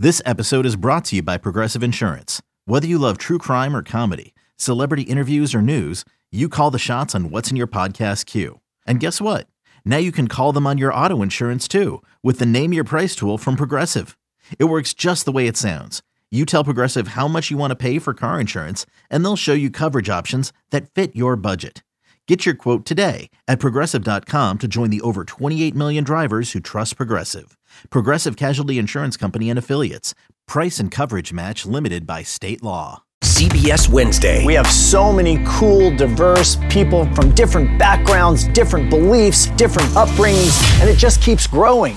This episode is brought to you by Progressive Insurance. Whether you love true crime or comedy, celebrity interviews or news, you call the shots on what's in your podcast queue. And guess what? Now you can call them on your auto insurance too with the Name Your Price tool from Progressive. It works just the way it sounds. You tell Progressive how much you want to pay for car insurance, and they'll show you coverage options that fit your budget. Get your quote today at Progressive.com to join the over 28 million drivers who trust Progressive. Progressive Casualty Insurance Company and Affiliates. Price and coverage match limited by state law. CBS Wednesday. We have so many cool, diverse people from different backgrounds, different beliefs, different upbringings, and it just keeps growing.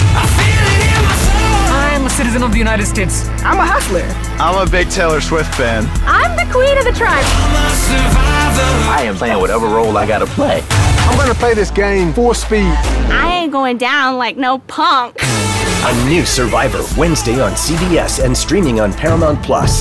I'm a citizen of the United States. I'm a hustler. I'm a big Taylor Swift fan. I'm the queen of the tribe. I am playing whatever role I gotta play. I'm gonna play this game full speed. I ain't going down like no punk. A new Survivor Wednesday on CBS and streaming on Paramount Plus.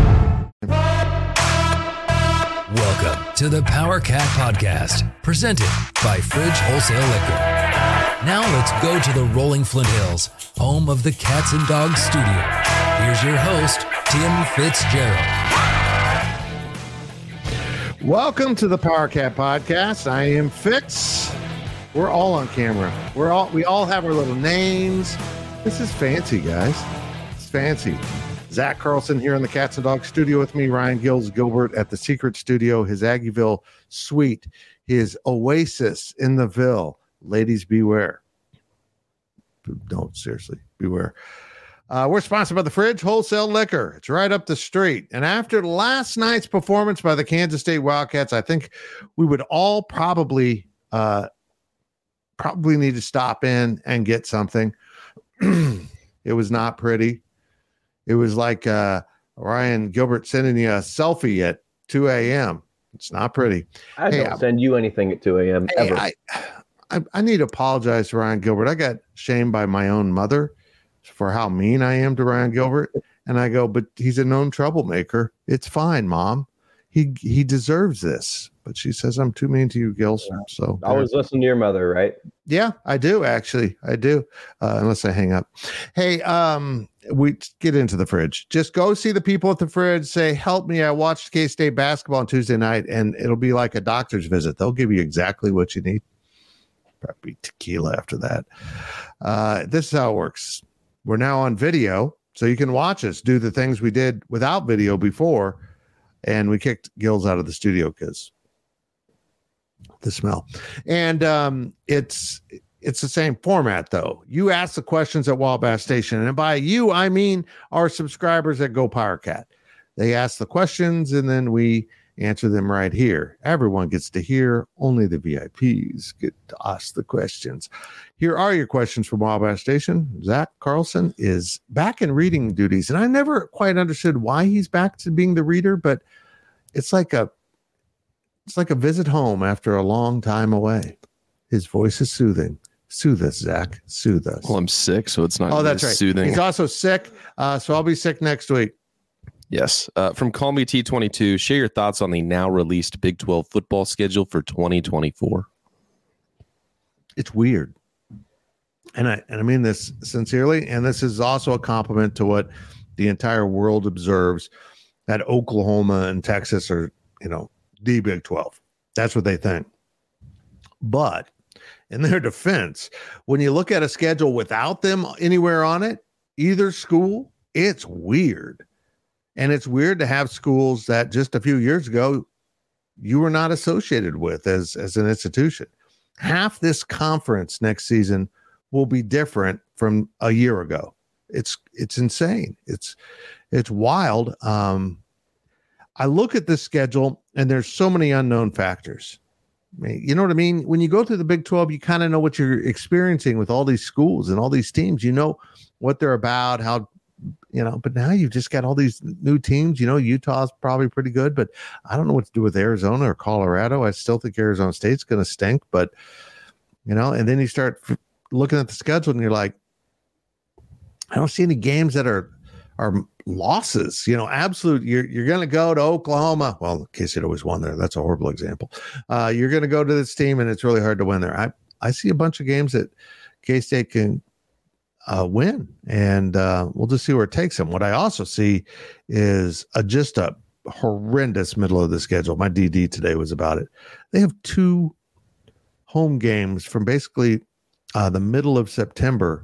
Welcome to the Power Cat Podcast, presented by Fridge Wholesale Liquor. Now let's go to the rolling Flint Hills, home of the Cats and Dogs Studio. Here's your host, Tim Fitzgerald. Welcome to the Power Cat Podcast. I am Fitz. We're all on camera. We all have our little names. This is fancy, guys. It's fancy. Zach Carlson here in the Cats and Dogs Studio with me. Ryan Gilbert at the Secret Studio, his Aggieville suite, his oasis in the Ville. Ladies, beware. Don't, seriously, beware. We're sponsored by the Fridge Wholesale Liquor. It's right up the street. And after last night's performance by the Kansas State Wildcats, I think we would all probably need to stop in and get something. It was not pretty. It was like Ryan Gilbert sending you a selfie at 2 a.m. It's not pretty. I don't send you anything at 2 a.m. ever. I need to apologize to Ryan Gilbert. I got shamed by my own mother for how mean I am to Ryan Gilbert. And I go, but he's a known troublemaker. It's fine, Mom. He deserves this. But she says, I'm too mean to you, Gils. So always listen to your mother, right? Yeah, I do, actually. I do. Unless I hang up. Hey, we get into the Fridge. Just go see the people at the Fridge. Say, help me. I watched K-State basketball on Tuesday night, and it'll be like a doctor's visit. They'll give you exactly what you need. Probably tequila after that. This is how it works. We're now on video, so you can watch us do the things we did without video before, and we kicked Gills out of the studio because the smell. And it's the same format, though. You ask the questions at Wabash Station, and by you, I mean our subscribers at Go Power Cat. They ask the questions, and then we answer them right here. Everyone gets to hear. Only the VIPs get to ask the questions. Here are your questions from Wabash Station. Zach Carlson is back in reading duties, and I never quite understood why he's back to being the reader, but it's like a visit home after a long time away. His voice is soothing. Soothe us, Zach. Soothe us. Well, I'm sick, so it's not that's right. Soothing. He's also sick, so I'll be sick next week. Yes. From Call Me T22, share your thoughts on the now released Big 12 football schedule for 2024. It's weird. And I mean this sincerely, and this is also a compliment to what the entire world observes, that Oklahoma and Texas are, the Big 12. That's what they think. But in their defense, when you look at a schedule without them anywhere on it, either school, it's weird. And it's weird to have schools that just a few years ago you were not associated with as an institution. Half this conference next season will be different from a year ago. It's insane. It's wild. I look at this schedule and there's so many unknown factors. I mean, you know what I mean? When you go through the Big 12, you kind of know what you're experiencing with all these schools and all these teams. You know what they're about, how, but now you've just got all these new teams. Utah's probably pretty good, but I don't know what to do with Arizona or Colorado. I still think Arizona State's going to stink, but, and then you start looking at the schedule and you're like, I don't see any games that are losses, absolute. You're going to go to Oklahoma. Well, K-State always won there. That's a horrible example. You're going to go to this team and it's really hard to win there. I see a bunch of games that K-State can win, and we'll just see where it takes them. What I also see is just a horrendous middle of the schedule. My DD today was about it. They have 2 home games from basically the middle of September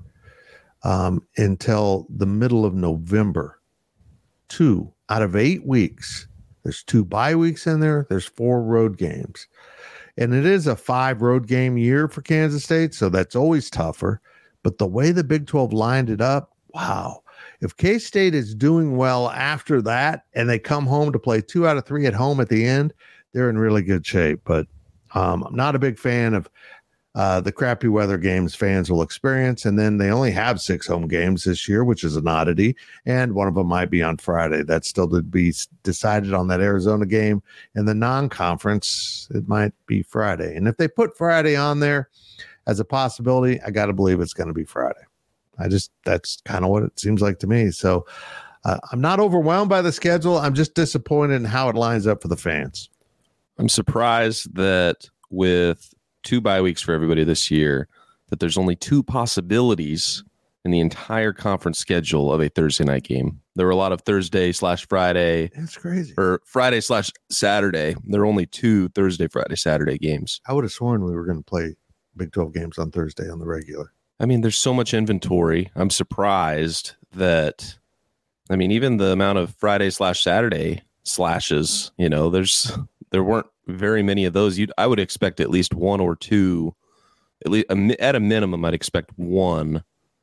until the middle of November. 2 out of 8 weeks. There's 2 bye weeks in there. There's 4 road games. And it is a 5 road game year for Kansas State, so that's always tougher. But the way the Big 12 lined it up, wow. If K-State is doing well after that and they come home to play 2 out of 3 at home at the end, they're in really good shape. But I'm not a big fan of the crappy weather games fans will experience. And then they only have 6 home games this year, which is an oddity. And one of them might be on Friday. That's still to be decided on that Arizona game. And the non-conference, it might be Friday. And if they put Friday on there as a possibility, I got to believe it's going to be Friday. That's kind of what it seems like to me. So I'm not overwhelmed by the schedule. I'm just disappointed in how it lines up for the fans. I'm surprised that with 2 bye weeks for everybody this year, that there's only 2 possibilities in the entire conference schedule of a Thursday night game. There were a lot of Thursday/Friday. That's crazy. Or Friday/Saturday. There are only 2 Thursday, Friday, Saturday games. I would have sworn we were going to play Big 12 games on Thursday on the regular. I mean, there's so much inventory. I'm surprised that, even the amount of Friday/Saturday slashes, there weren't very many of those. I would expect at least 1 or 2, at least at a minimum. I'd expect 1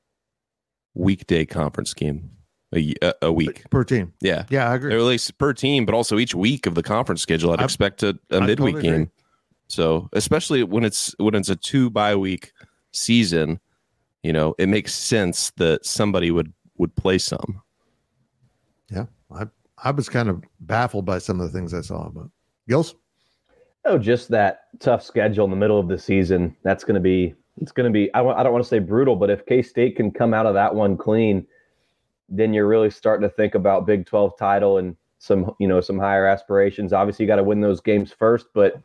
weekday conference game a week per team. Yeah, I agree. Or at least per team, but also each week of the conference schedule, I'd expect a midweek game. Agree. So especially when it's a 2 bye week season, it makes sense that somebody would play some. Yeah, I was kind of baffled by some of the things I saw, but Gills? Oh, just that tough schedule in the middle of the season. It's going to be, I don't want to say brutal, but if K-State can come out of that one clean, then you're really starting to think about Big 12 title and some higher aspirations. Obviously you got to win those games first, but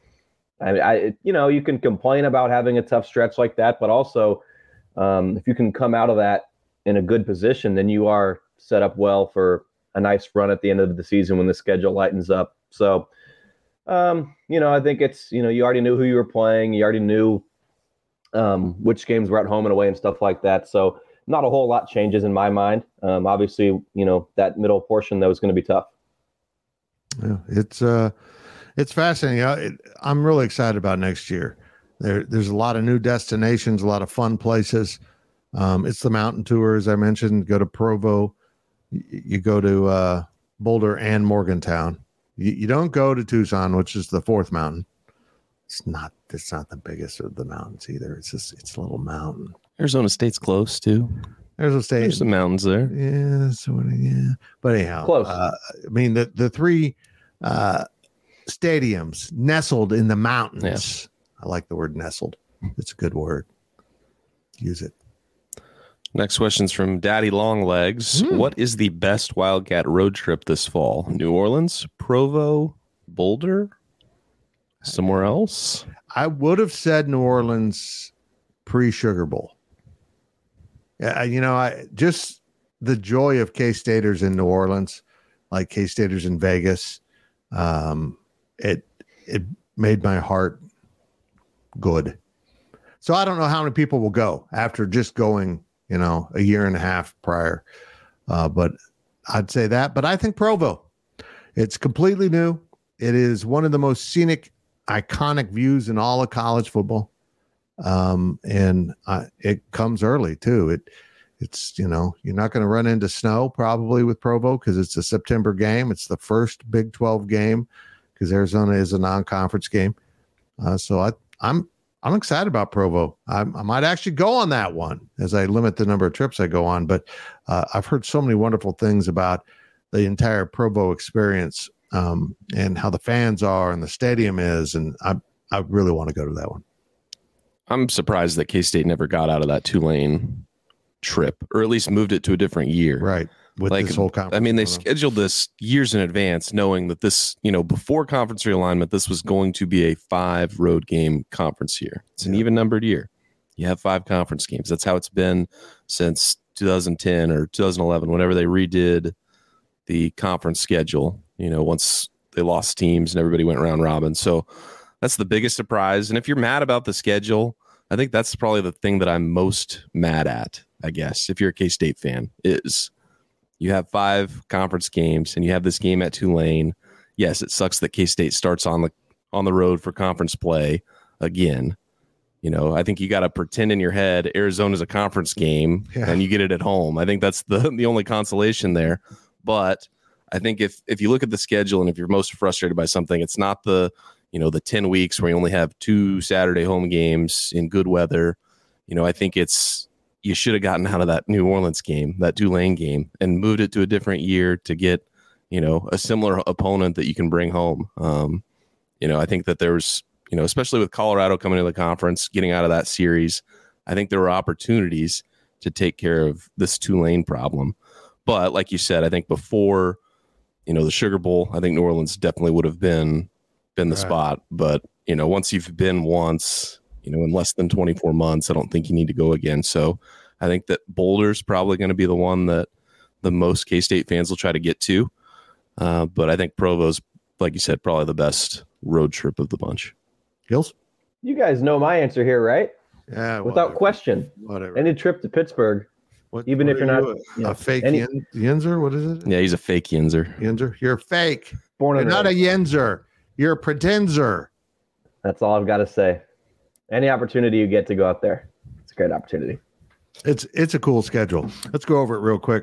you can complain about having a tough stretch like that, but also if you can come out of that in a good position, then you are set up well for a nice run at the end of the season when the schedule lightens up. So, I think it's, you already knew who you were playing. You already knew which games were at home and away and stuff like that. So not a whole lot changes in my mind. Obviously, that middle portion, that was going to be tough. Yeah, it's fascinating. I'm really excited about next year. There's a lot of new destinations, a lot of fun places. It's the mountain tour, as I mentioned. Go to Provo. You go to Boulder and Morgantown. You don't go to Tucson, which is the 4th mountain. It's not the biggest of the mountains either. It's a little mountain. Arizona State's close too. Arizona State. There's some mountains there. Yeah, yeah. But anyhow, close. The 3 stadiums nestled in the mountains. Yeah. I like the word nestled. It's a good word. Use it. Next question's from Daddy Longlegs. What is the best Wildcat road trip this fall? New Orleans, Provo, Boulder, somewhere else? I would have said New Orleans pre-Sugar Bowl. Yeah, just the joy of K-Staters in New Orleans, like K-Staters in Vegas. It made my heart good. So I don't know how many people will go after just going, a year and a half prior. But I'd say that. But I think Provo, it's completely new. It is one of the most scenic, iconic views in all of college football. And it comes early too. It's you're not going to run into snow probably with Provo because it's a September game. It's the first Big 12 game because Arizona is a non-conference game. So I'm excited about Provo. I might actually go on that one as I limit the number of trips I go on. But I've heard so many wonderful things about the entire Provo experience and how the fans are and the stadium is. And I really want to go to that one. I'm surprised that K-State never got out of that Tulane trip, or at least moved it to a different year. Right. With this whole conference. They scheduled this years in advance, knowing that this, before conference realignment, this was going to be a 5 road game conference year. It's an even numbered year. You have 5 conference games. That's how it's been since 2010 or 2011, whenever they redid the conference schedule, once they lost teams and everybody went round robin. So that's the biggest surprise. And if you're mad about the schedule, I think that's probably the thing that I'm most mad at, I guess, if you're a K-State fan, is you have 5 conference games and you have this game at Tulane. Yes, it sucks that K-State starts on the road for conference play again. I think you got to pretend in your head Arizona's a conference game and you get it at home. I think that's the only consolation there. But I think if you look at the schedule and if you're most frustrated by something, it's not the 10 weeks where you only have 2 Saturday home games in good weather. I think you should have gotten out of that New Orleans game, that Tulane game, and moved it to a different year to get, a similar opponent that you can bring home. I think that there's, especially with Colorado coming to the conference, getting out of that series, I think there were opportunities to take care of this Tulane problem. But like you said, I think before, the Sugar Bowl, I think New Orleans definitely would have been the spot. But, once you've been once, in less than 24 months, I don't think you need to go again. So I think that Boulder's probably going to be the one that the most K-State fans will try to get to. But I think Provo's, like you said, probably the best road trip of the bunch. Gills? You guys know my answer here, right? Yeah. Without question. Whatever. Any trip to Pittsburgh, even if you're not a fake Yinzer? What is it? Yeah, he's a fake Yinzer. Yinzer? You're fake. You're not a Yinzer. You're a pretenser. That's all I've got to say. Any opportunity you get to go out there, it's a great opportunity. It's a cool schedule. Let's go over it real quick.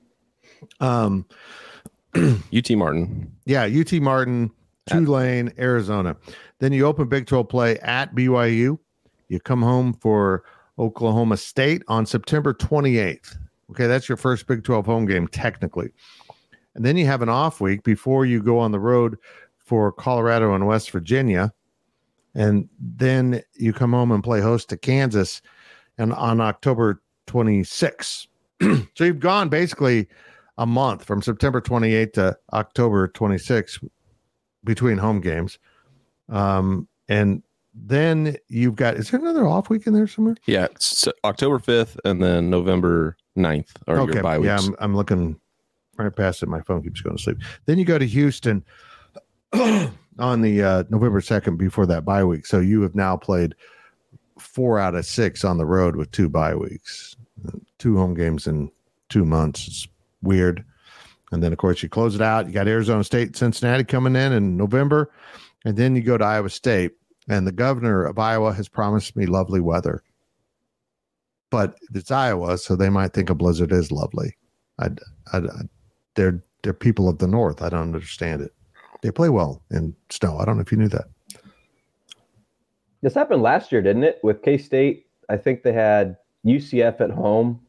UT Martin. Yeah, UT Martin, Tulane, Arizona. Then you open Big 12 play at BYU. You come home for Oklahoma State on September 28th. Okay, that's your first Big 12 home game, technically. And then you have an off week before you go on the road for Colorado and West Virginia. And then you come home and play host to Kansas and on October 26th. So you've gone basically a month from September 28th to October 26th between home games. And then you've got, is there another off week in there somewhere? Yeah, it's October 5th and then November 9th are your bye weeks. Yeah, I'm looking right past it. My phone keeps going to sleep. Then you go to Houston on the November 2nd before that bye week. So you have now played 4 out of 6 on the road with 2 bye weeks, 2 home games in 2 months. It's weird. And then, of course, you close it out. You got Arizona State, Cincinnati coming in November. And then you go to Iowa State. And the governor of Iowa has promised me lovely weather. But it's Iowa, so they might think a blizzard is lovely. They're people of the North. I don't understand it. They play well in snow. I don't know if you knew that. This happened last year, didn't it? With K-State, I think they had UCF at home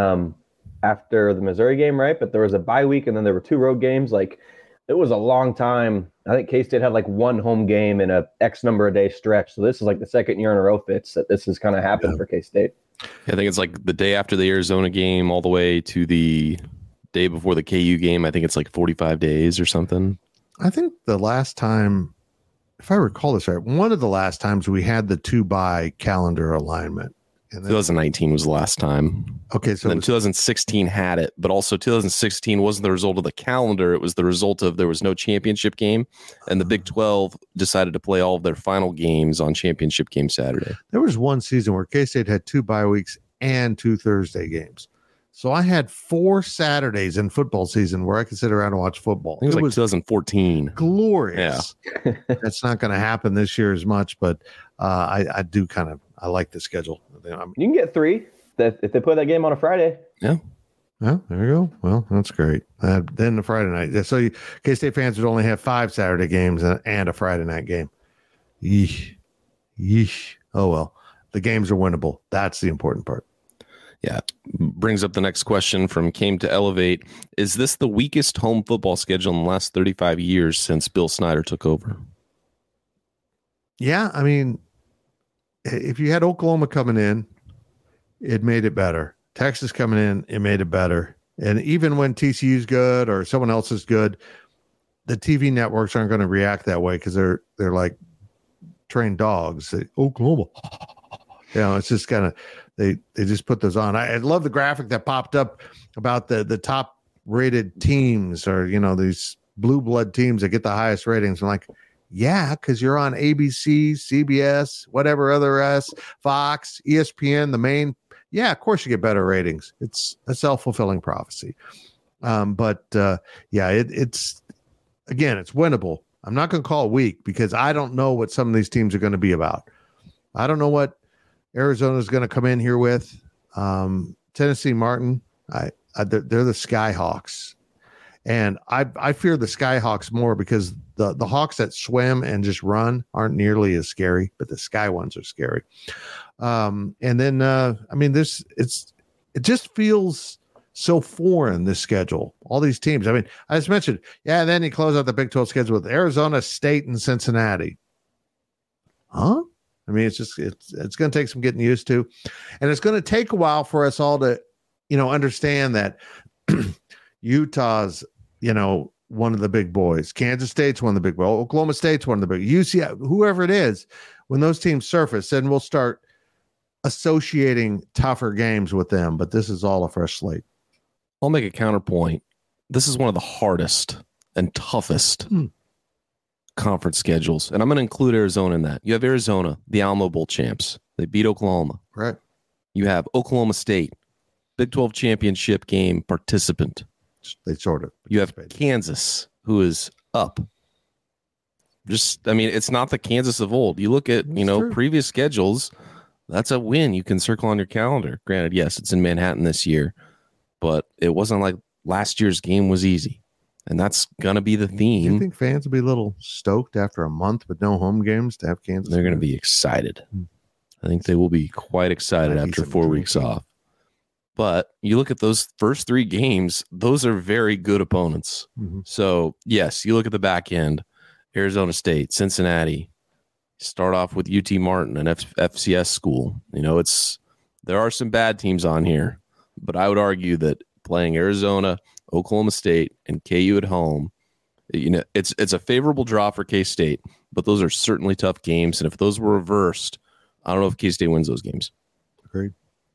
after the Missouri game, right? But there was a bye week, and then there were 2 road games. Like, it was a long time. I think K-State had like 1 home game in a X number of day stretch. So this is like the second year in a row, Fitz, that this has kind of happened for K-State. Yeah, I think it's like the day after the Arizona game all the way to the day before the KU game. I think it's like 45 days or something. I think the last time, if I recall this right, one of the last times we had the 2-bye calendar alignment. And then, 2019 was the last time. Okay, so then 2016 had it, but also 2016 wasn't the result of the calendar. It was the result of there was no championship game, and the Big 12 decided to play all of their final games on championship game Saturday. There was one season where K-State had 2 bye weeks and 2 Thursday games. So I had 4 Saturdays in football season where I could sit around and watch football. It was like 2014. Glorious. Yeah. That's not going to happen this year as much, but I do kind of, I like the schedule. You can get 3 if they put that game on a Friday. Yeah. Well, there you go. Well, that's great. Then the Friday night. So K-State fans would only have 5 Saturday games and a Friday night game. Yeesh. Oh, well. The games are winnable. That's the important part. Yeah. Brings up the next question from Came to Elevate. Is this the weakest home football schedule in the last 35 years since Bill Snyder took over? Yeah. I mean, if you had Oklahoma coming in, it made it better. Texas coming in, it made it better. And even when TCU's good or someone else is good, the TV networks aren't going to react that way because they're like trained dogs. Oklahoma. It's just kind of, They just put those on. I love the graphic that popped up about the top rated teams, or these blue blood teams that get the highest ratings. I'm like, yeah, because you're on ABC, CBS, whatever other Fox, ESPN, the main. Yeah, of course you get better ratings. It's a self-fulfilling prophecy. But it's winnable. I'm not going to call it weak because I don't know what some of these teams are going to be about. I don't know what Arizona is going to come in here with. Tennessee Martin, they're the Skyhawks, and I fear the Skyhawks more because the Hawks that swim and just run aren't nearly as scary, but the Sky ones are scary. And then it just feels so foreign, this schedule, all these teams. I mean, I just mentioned, and then you close out the Big 12 schedule with Arizona State and Cincinnati. Huh? I mean, it's going to take some getting used to, and it's going to take a while for us all to, understand that Utah's, one of the big boys. Kansas State's one of the big boys. Oklahoma State's one of the big. UCLA, whoever it is, when those teams surface, then we'll start associating tougher games with them. But this is all a fresh slate. I'll make a counterpoint. This is one of the hardest and toughest conference schedules. And I'm going to include Arizona in that. You have Arizona, the Alamo Bowl champs. They beat Oklahoma. Right. You have Oklahoma State, Big 12 championship game participant. They sort of. You have Kansas, who is up. It's not the Kansas of old. You look at, previous schedules, that's a win you can circle on your calendar. Granted, yes, it's in Manhattan this year, but it wasn't like last year's game was easy. And that's going to be the theme. Do you think fans will be a little stoked after a month with no home games to have Kansas? They're going to be excited. I think they will be quite excited after 4 weeks off. But you look at those first 3 games, those are very good opponents. Mm-hmm. So, yes, you look at the back end, Arizona State, Cincinnati, start off with UT Martin, an FCS school. There are some bad teams on here, but I would argue that playing Arizona, Oklahoma State, and KU at home, it's a favorable draw for K-State, but those are certainly tough games. And if those were reversed, I don't know if K-State wins those games. Agreed.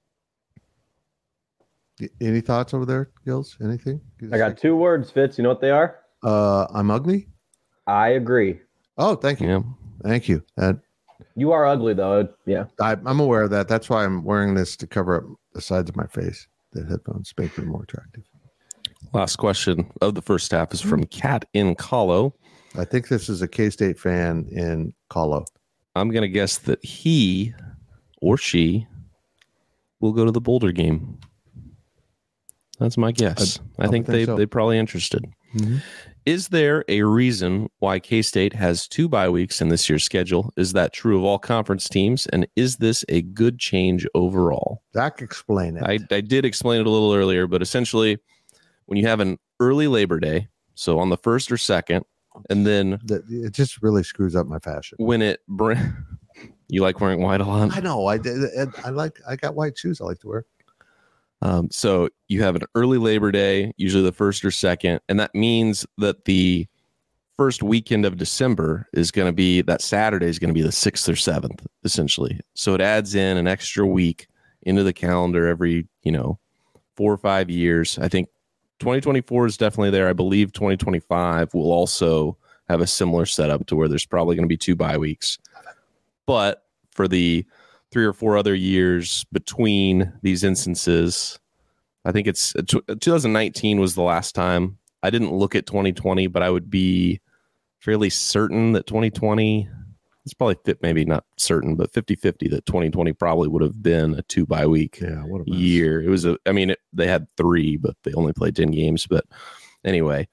Any thoughts over there, Gills? Anything? I got 2 words, Fitz. You know what they are? I'm ugly. I agree. Oh, thank you. Yeah. Thank you. You are ugly, though. Yeah. I'm aware of that. That's why I'm wearing this to cover up the sides of my face. The headphones make me more attractive. Last question of the first half is from Kat in Colo. I think this is a K-State fan in Colo. I'm going to guess that he or she will go to the Boulder game. That's my guess. I think they're probably interested. Mm-hmm. Is there a reason why K-State has 2 bye weeks in this year's schedule? Is that true of all conference teams? And is this a good change overall? Zach, explain it. I did explain it a little earlier, but essentially when you have an early Labor Day, so on the 1st or 2nd, and then it just really screws up my fashion. When you like wearing white a lot? I know. I got white shoes I like to wear. So you have an early Labor Day, usually the 1st or 2nd, and that means that the first weekend of December is going to be, that Saturday is going to be the 6th or 7th, essentially. So it adds in an extra week into the calendar every, 4 or 5 years. I think 2024 is definitely there. I believe 2025 will also have a similar setup to where there's probably going to be 2 bye weeks. But for the 3 or 4 other years between these instances, I think it's 2019 was the last time. I didn't look at 2020, but I would be fairly certain that 2020, it's probably maybe not certain, but 50-50 that 2020 probably would have been a 2 bye week year. It was they had 3, but they only played 10 games. But anyway,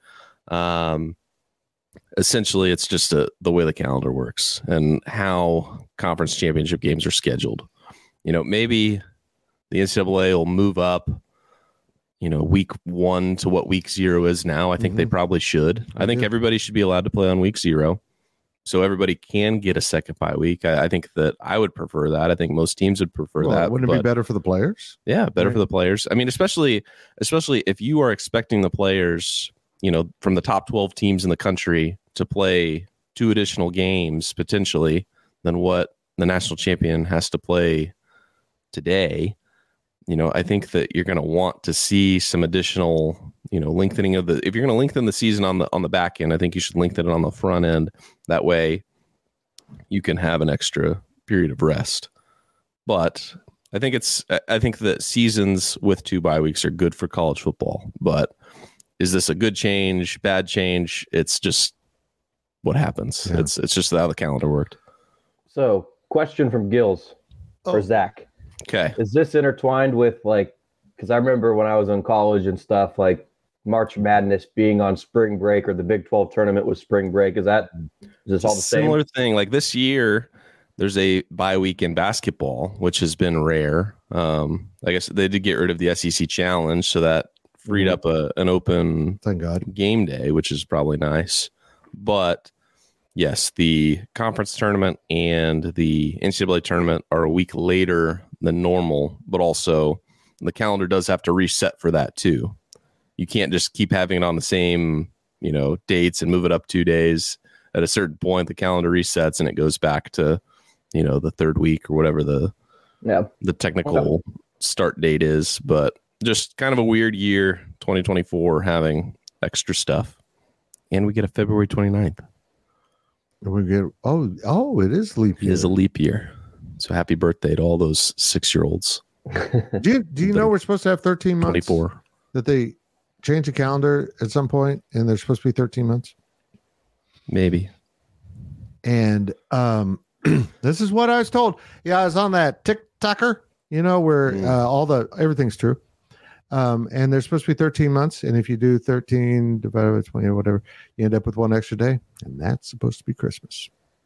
essentially it's just the way the calendar works and how conference championship games are scheduled. Maybe the NCAA will move up, week 1 to what week 0 is now. I think they probably should. I think everybody should be allowed to play on week 0. So everybody can get a second bye week. I think that I would prefer that. I think most teams would prefer that. Wouldn't it be better for the players? Yeah, better for the players. I mean, especially if you are expecting the players, from the top 12 teams in the country to play 2 additional games potentially than what the national champion has to play today. I think that you're going to want to see some additional, lengthening of if you're going to lengthen the season on the back end, I think you should lengthen it on the front end. That way you can have an extra period of rest. But I think that seasons with 2 bye weeks are good for college football. But is this a good change, bad change? It's just what happens. Yeah. It's just how the calendar worked. So, question from Gills for Zach. Okay. Is this intertwined with because I remember when I was in college and stuff, like March Madness being on spring break or the Big 12 tournament was spring break. Is this all the same? Similar thing. Like this year, there's a bye week in basketball, which has been rare. I guess they did get rid of the SEC Challenge, so that freed up an open thank God game day, which is probably nice. But yes, the conference tournament and the NCAA tournament are a week later than normal, but also the calendar does have to reset for that too. You can't just keep having it on the same, dates and move it up 2 days. At a certain point, the calendar resets and it goes back to, the third week or whatever the technical start date is. But just kind of a weird year, 2024, having extra stuff. And we get a February 29th. And we get, it is leap year. It is a leap year. So happy birthday to all those 6-year-olds. Do you know we're supposed to have 13 months? 24. That they change the calendar at some point and there's supposed to be 13 months? Maybe. And this is what I was told. Yeah, I was on that TikToker, where everything's true. And there's supposed to be 13 months. And if you do 13 divided by 20 or whatever, you end up with one extra day. And that's supposed to be Christmas.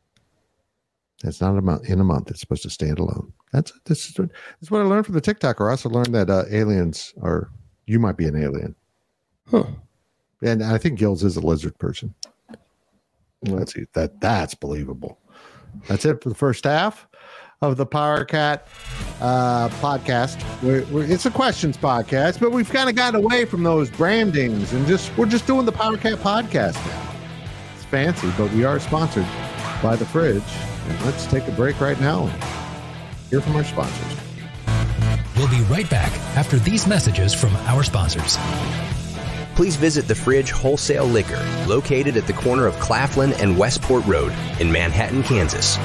It's not in a month. It's supposed to stand alone. This is what I learned from the TikToker. I also learned that aliens you might be an alien. Huh. And I think Gills is a lizard person. Let's see. That's believable. That's it for the first half of the Power Cat podcast. It's a questions podcast, but we've kind of gotten away from those brandings and we're just doing the Power Cat podcast now. It's fancy, but we are sponsored by The Fridge. And let's take a break right now and hear from our sponsors. We'll be right back after these messages from our sponsors. Please visit The Fridge Wholesale Liquor, located at the corner of Claflin and Westport Road in Manhattan, Kansas.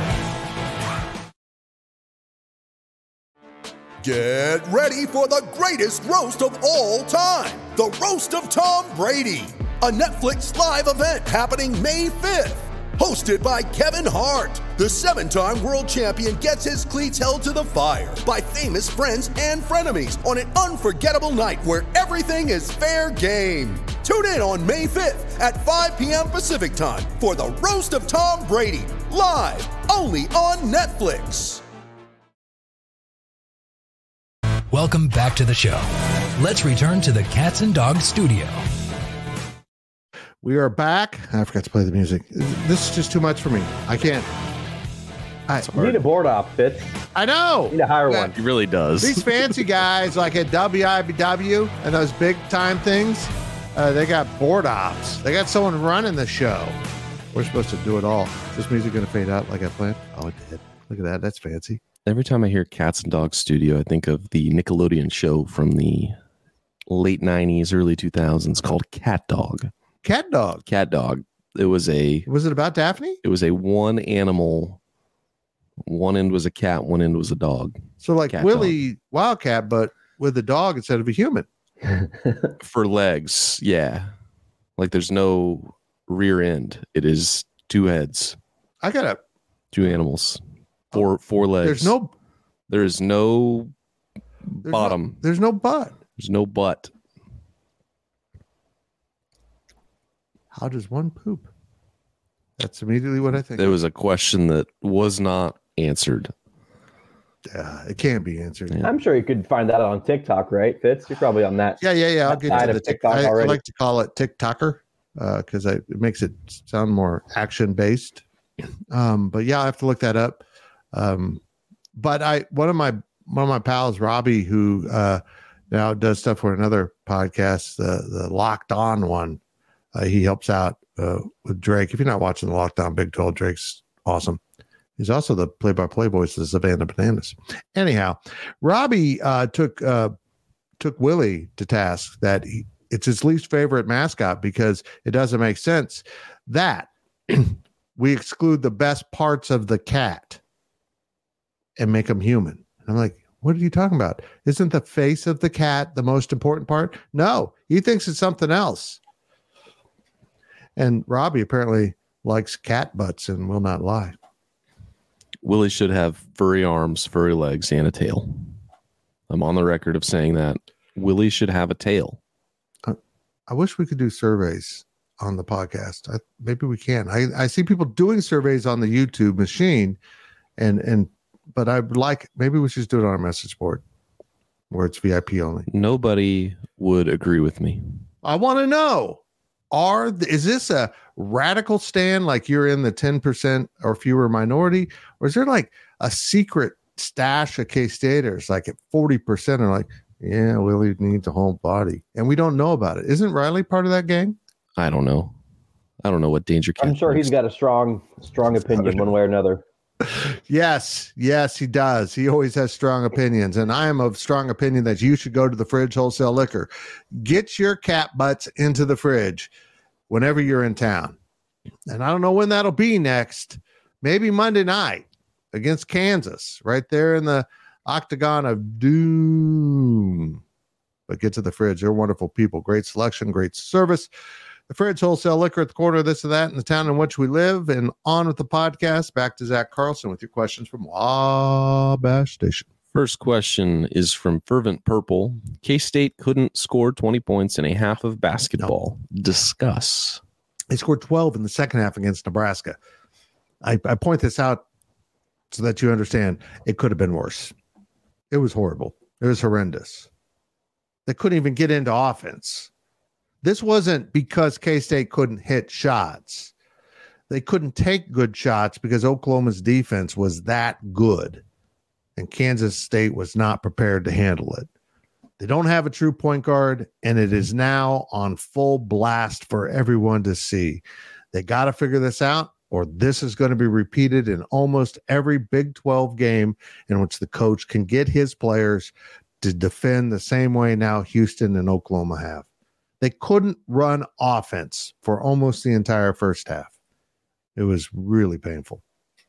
Get ready for the greatest roast of all time, the Roast of Tom Brady, a Netflix live event happening May 5th. Hosted by Kevin Hart, the 7-time world champion gets his cleats held to the fire by famous friends and frenemies on an unforgettable night where everything is fair game. Tune in on May 5th at 5 p.m. Pacific time for the Roast of Tom Brady, live only on Netflix. Welcome back to the show. Let's return to the Cats and Dogs studio. We are back. I forgot to play the music. This is just too much for me. I can't. You need a board op, Fitz. I know. You need to hire one. He really does. These fancy guys like at WIBW and those big time things, they got board ops. They got someone running the show. We're supposed to do it all. Is this music going to fade out like I planned? Oh, it did. Look at that. That's fancy. Every time I hear Cats and Dogs Studio, I think of the Nickelodeon show from the late 90s, early 2000s called Cat Dog. Cat Dog. Was it about Daphne? It was a one animal. One end was a cat, one end was a dog. So like Cat Willie dog. Wildcat, but with a dog instead of a human. For legs, yeah. Like there's no rear end. It is 2 heads. I got 2 animals. Four legs. There is no bottom. There's no butt. There's no butt. How does one poop? That's immediately what I think. There was a question that was not answered. It can't be answered. Yeah. I'm sure you could find that on TikTok, right, Fitz? You're probably on that. Yeah. I'll get to the TikTok already. I like to call it TikToker because it makes it sound more action based. But yeah, I have to look that up. But one of my pals, Robbie, who now does stuff for another podcast, the Locked On one. He helps out with Drake. If you're not watching the Locked On Big 12, Drake's awesome. He's also the play-by-play voice of Savannah Bananas. Anyhow, Robbie took Willie to task that it's his least favorite mascot because it doesn't make sense that we exclude the best parts of the cat and make them human. And I'm like, what are you talking about? Isn't the face of the cat the most important part? No, he thinks it's something else. And Robbie apparently likes cat butts and will not lie. Willie should have furry arms, furry legs, and a tail. I'm on the record of saying that. Willie should have a tail. I wish we could do surveys on the podcast. Maybe we can. I see people doing surveys on the YouTube machine, but I'd like, maybe we should do it on our message board where it's VIP only. Nobody would agree with me. I want to know, is this a radical stand like you're in the 10% or fewer minority, or is there like a secret stash of K-Staters like at 40% are like, yeah, Willie needs a whole body, and we don't know about it? Isn't Riley part of that gang? I don't know. I don't know what Danger Cat. I'm sure he's got a strong opinion one way or another. Yes, he does. He always has strong opinions, and I am of strong opinion that you should go to the Fridge Wholesale Liquor. Get your cat butts into the fridge whenever you're in town. And I don't know when that'll be next. Maybe Monday night against Kansas, right there in the Octagon of Doom. But get to the Fridge. They're wonderful people. Great selection, great service. The Fridge Wholesale Liquor at the corner of this and that in the town in which we live. And on with the podcast. Back to Zach Carlson with your questions from Wabash Station. First question is from Fervent Purple. K-State couldn't score 20 points in a half of basketball. No. Discuss. They scored 12 in the second half against Nebraska. I point this out so that you understand it could have been worse. It was horrible. It was horrendous. They couldn't even get into offense. This wasn't because K-State couldn't hit shots. They couldn't take good shots because Oklahoma's defense was that good, and Kansas State was not prepared to handle it. They don't have a true point guard, and it is now on full blast for everyone to see. They got to figure this out, or this is going to be repeated in almost every Big 12 game in which the coach can get his players to defend the same way now Houston and Oklahoma have. They couldn't run offense for almost the entire first half. It was really painful.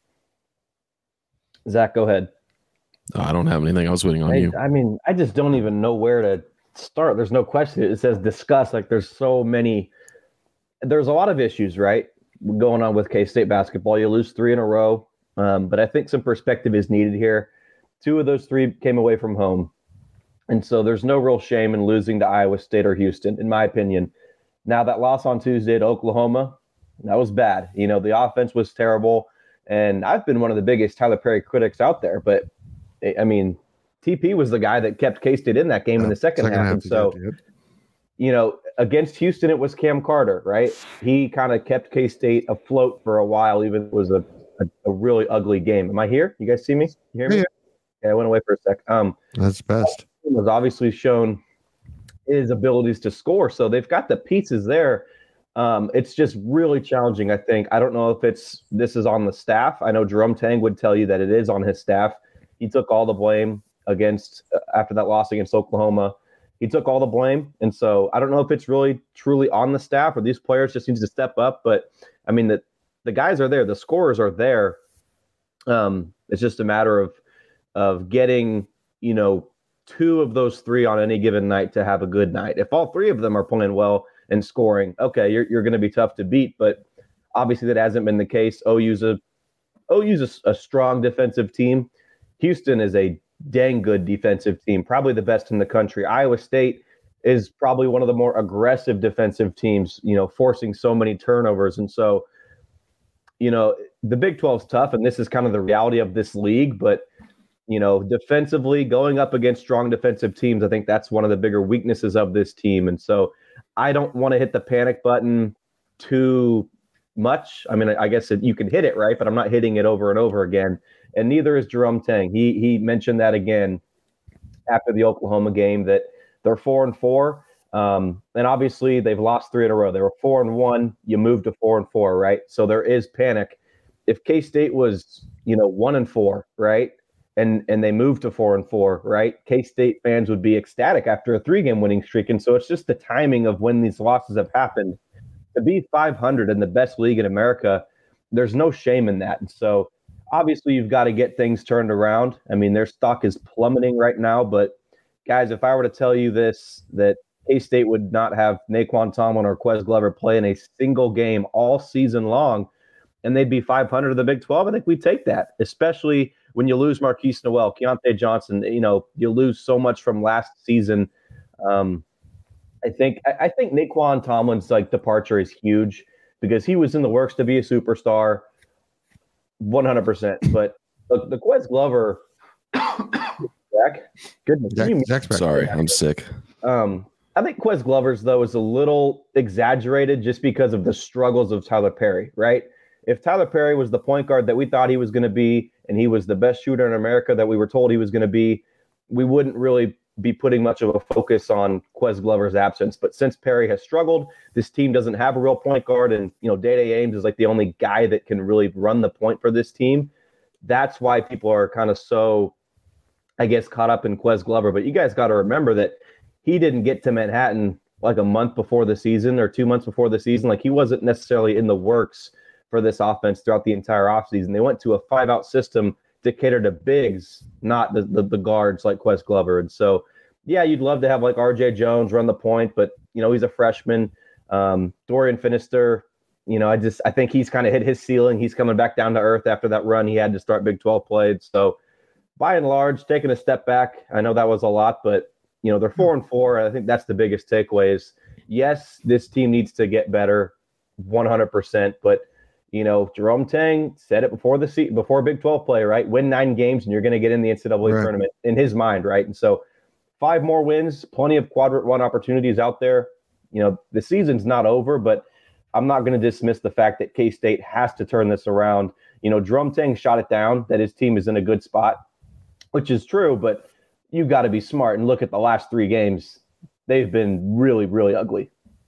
Zach, go ahead. I don't have anything. I was waiting on you. I mean, I just don't even know where to start. There's no question. It says discuss. Like there's a lot of issues, right, going on with K-State basketball. You lose 3 in a row. But I think some perspective is needed here. 2 of those 3 came away from home. And so there's no real shame in losing to Iowa State or Houston, in my opinion. Now, that loss on Tuesday to Oklahoma, that was bad. You know, the offense was terrible. And I've been one of the biggest Tyler Perry critics out there. But, I mean, TP was the guy that kept K-State in that game in the second half. And so, you know, against Houston, it was Cam Carter, right? He kind of kept K-State afloat for a while, even if it was a really ugly game. Am I here? You guys see me? You hear me? Yeah, I went away for a sec. That's best. Has obviously shown his abilities to score, so they've got the pieces there. It's just really challenging, I think. I don't know if this is on the staff. I know Jerome Tang would tell you that it is on his staff. He took all the blame after that loss against Oklahoma. He took all the blame, and so I don't know if it's really truly on the staff or these players just need to step up. But I mean, the guys are there, the scorers are there. It's just a matter of getting, you know, 2 of those 3 on any given night to have a good night. If all 3 of them are playing well and scoring, okay, you're going to be tough to beat. But obviously that hasn't been the case. OU's a strong defensive team. Houston is a dang good defensive team, probably the best in the country. Iowa State is probably one of the more aggressive defensive teams, you know, forcing so many turnovers. And so, you know, the Big 12 is tough, and this is kind of the reality of this league. But you know, defensively, going up against strong defensive teams, I think that's one of the bigger weaknesses of this team. And so I don't want to hit the panic button too much. I mean, I guess you can hit it, right? But I'm not hitting it over and over again. And neither is Jerome Tang. He mentioned that again after the Oklahoma game, that they're 4-4. And obviously they've lost 3 in a row. They were 4-1. You moved to 4-4, right? So there is panic. If K-State was 1-4, right? And they moved to 4-4, right? K-State fans would be ecstatic after a 3-game winning streak. And so it's just the timing of when these losses have happened. To be 500 in the best league in America, there's no shame in that. And so obviously you've got to get things turned around. I mean, their stock is plummeting right now. But guys, if I were to tell you this, that K-State would not have Naquan Tomlin or Quez Glover play in a single game all season long, and they'd be 500 in the Big 12, I think we'd take that, especially when you lose Marquise Noel, Keontae Johnson. You lose so much from last season. I think Naquan Tomlin's departure is huge because he was in the works to be a superstar, 100%. But the Quez Glover, Zach, goodness, sorry, I'm sick. I think Quez Glover's though is a little exaggerated just because of the struggles of Tyler Perry, right? If Tyler Perry was the point guard that we thought he was going to be, and he was the best shooter in America that we were told he was going to be, we wouldn't really be putting much of a focus on Quez Glover's absence. But since Perry has struggled, this team doesn't have a real point guard, and Day-Day Ames is the only guy that can really run the point for this team. That's why people are kind of so, I guess, caught up in Quez Glover. But you guys got to remember that he didn't get to Manhattan a month before the season or 2 months before the season. He wasn't necessarily in the works for this offense throughout the entire offseason. They went to a 5-out system to cater to bigs, not the guards like Quez Glover. And so, yeah, you'd love to have RJ Jones run the point, but he's a freshman. Dorian Finister, I think he's kind of hit his ceiling. He's coming back down to earth after that run he had to start Big 12 play. So by and large, taking a step back. I know that was a lot, but they're 4-4. I think that's the biggest takeaway is, yes, this team needs to get better 100%, but Jerome Tang said it before before Big 12 play, right? Win 9 games and you're going to get in the NCAA tournament in his mind, right? And so 5 more wins, plenty of quadrant 1 opportunities out there. The season's not over, but I'm not going to dismiss the fact that K-State has to turn this around. Jerome Tang shot it down, that his team is in a good spot, which is true, but you've got to be smart and look at the last 3 games. They've been really, really ugly.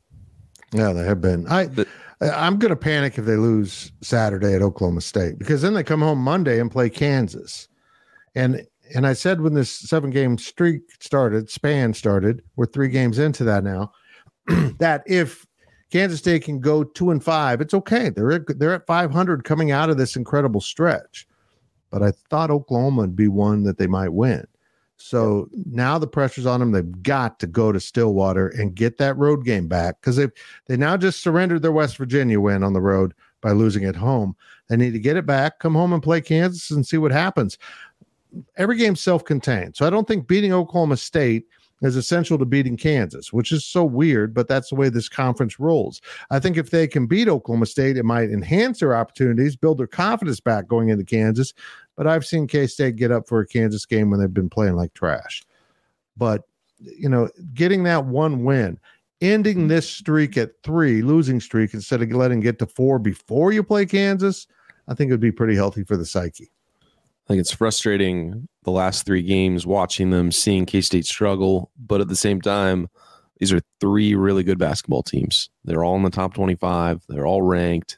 Yeah, they have been. I'm going to panic if they lose Saturday at Oklahoma State, because then they come home Monday and play Kansas. And I said when this 7-game streak span started, we're 3 games into that now, that if Kansas State can go 2-5, it's okay. They're at 500 coming out of this incredible stretch. But I thought Oklahoma would be one that they might win. So now the pressure's on them. They've got to go to Stillwater and get that road game back, because they now just surrendered their West Virginia win on the road by losing at home. They need to get it back, come home and play Kansas and see what happens. Every game's self-contained. So I don't think beating Oklahoma State is essential to beating Kansas, which is so weird, but that's the way this conference rolls. I think if they can beat Oklahoma State, it might enhance their opportunities, build their confidence back going into Kansas. But I've seen K-State get up for a Kansas game when they've been playing like trash. But, getting that 1 win, ending this streak at 3, losing streak, instead of letting it get to 4 before you play Kansas, I think it would be pretty healthy for the psyche. I think it's frustrating the last 3 games, watching them, seeing K-State struggle. But at the same time, these are 3 really good basketball teams. They're all in the top 25. They're all ranked.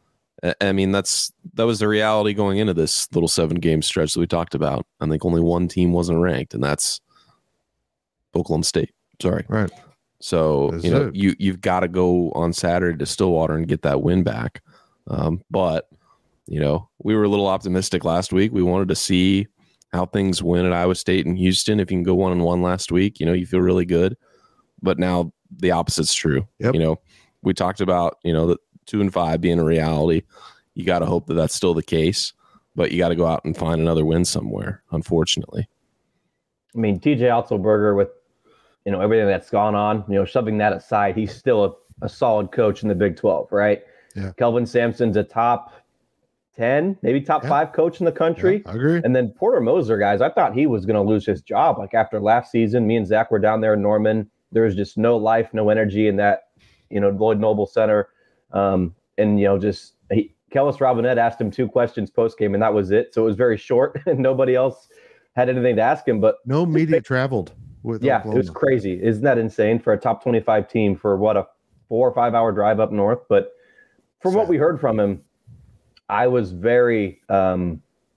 I mean, that was the reality going into this little 7-game stretch that we talked about. I think only one team wasn't ranked, and that's Oklahoma State. Sorry. Right. So, you've got to go on Saturday to Stillwater and get that win back. But, we were a little optimistic last week. We wanted to see how things went at Iowa State and Houston. If you can go 1-1 last week, you feel really good. But now the opposite's true. Yep. We talked about, the 2-5 being a reality. You got to hope that that's still the case, but you got to go out and find another win somewhere, unfortunately. I mean, TJ Otzelberger, with everything that's gone on, shoving that aside, he's still a solid coach in the Big 12, right? Yeah. Kelvin Sampson's a top 10, maybe top 5 coach in the country. Yeah, I agree. And then Porter Moser, guys, I thought he was going to lose his job. After last season, me and Zach were down there in Norman. There was just no life, no energy in that, Lloyd Noble Center. Kellis Robinette asked him 2 questions post-game, and that was it. So it was very short, and nobody else had anything to ask him. But no media traveled with Oklahoma. It was crazy. Isn't that insane for a top 25 team for a 4 or 5 hour drive up north? But from what we heard from him, I was very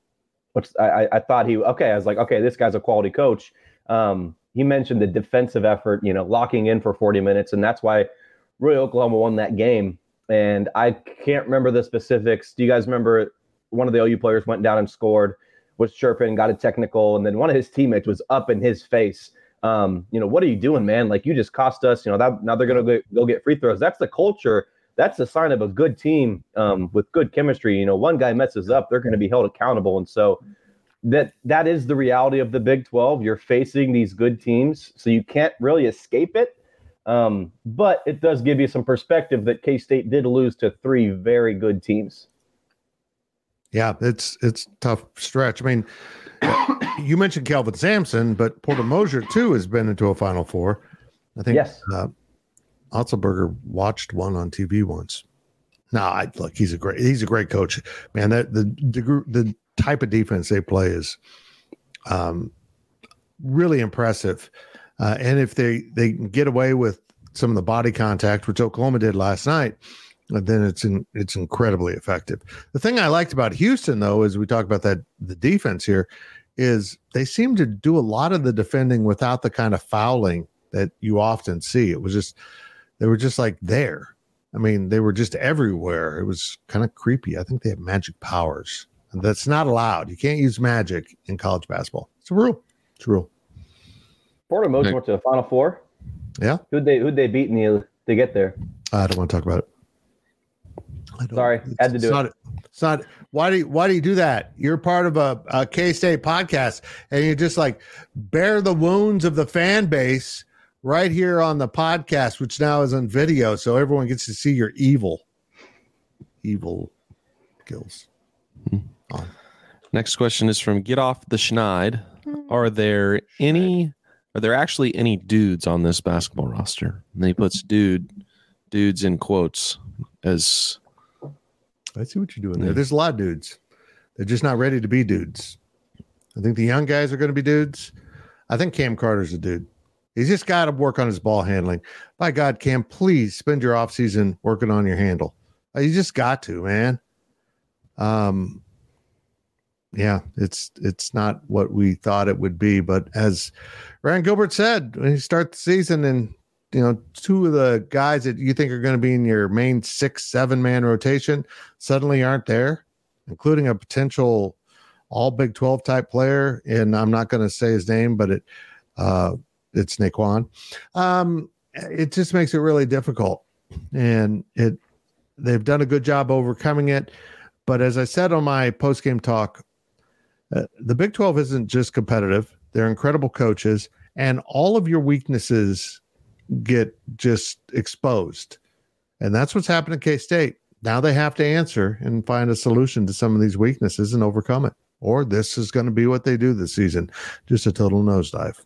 which I thought I was like, okay, this guy's a quality coach. He mentioned the defensive effort, locking in for 40 minutes, and that's why really Oklahoma won that game. And I can't remember the specifics. Do you guys remember one of the OU players went down and scored, was chirping, got a technical, and then one of his teammates was up in his face. What are you doing, man? Like, you just cost us, now they're going to go get free throws. That's the culture. That's the sign of a good team with good chemistry. One guy messes up, they're going to be held accountable. And so that is the reality of the Big 12. You're facing these good teams, so you can't really escape it. But it does give you some perspective that K-State did lose to 3 very good teams. Yeah, it's a tough stretch. I mean, you mentioned Kelvin Sampson, but Porter Moser too has been into a Final Four. I think yes. Otzelberger watched one on TV once. No, look, he's a great coach, man. That the type of defense they play is really impressive. And if they can get away with some of the body contact, which Oklahoma did last night, then it's incredibly effective. The thing I liked about Houston, though, is we talk about the defense here, is they seem to do a lot of the defending without the kind of fouling that you often see. They were just like there. I mean, they were just everywhere. It was kind of creepy. I think they have magic powers, and that's not allowed. You can't use magic in college basketball. It's a rule. It's a rule. Porter Moser went to the Final Four. Yeah. Who'd they beat to get there? I don't want to talk about it. Sorry, had to do it. It's not. Why do you do that? You're part of a K-State podcast, and you just like bear the wounds of the fan base right here on the podcast, which now is on video, so everyone gets to see your evil skills. Next question is from Get Off the Schneid. Are there actually any dudes on this basketball roster? And he puts dudes in quotes as. I see what you're doing there. There's a lot of dudes. They're just not ready to be dudes. I think the young guys are going to be dudes. I think Cam Carter's a dude. He's just got to work on his ball handling. By God, Cam, please spend your offseason working on your handle. You just got to, man. Yeah, it's not what we thought it would be. But as Ryan Gilbert said, when you start the season and, 2 of the guys that you think are going to be in your main 6-7 man rotation suddenly aren't there, including a potential all Big 12 type player. And I'm not going to say his name, but it's Naquan. It just makes it really difficult. And they've done a good job overcoming it. But as I said on my post-game talk, the Big 12 isn't just competitive. They're incredible coaches, and all of your weaknesses get just exposed. And that's what's happened at K-State. Now they have to answer and find a solution to some of these weaknesses and overcome it. Or this is going to be what they do this season, just a total nosedive.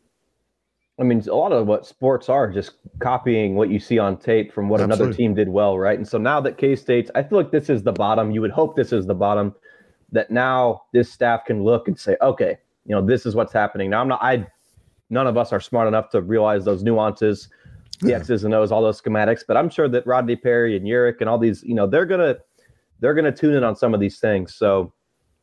I mean, a lot of what sports are just copying what you see on tape from what another team did well, right? And so now that K-State's, I feel like this is the bottom. You would hope this is the bottom, that now this staff can look and say, okay, this is what's happening. Now none of us are smart enough to realize those nuances, the X's and O's, all those schematics, but I'm sure that Rodney Perry and Urick and all these, they're gonna tune in on some of these things. So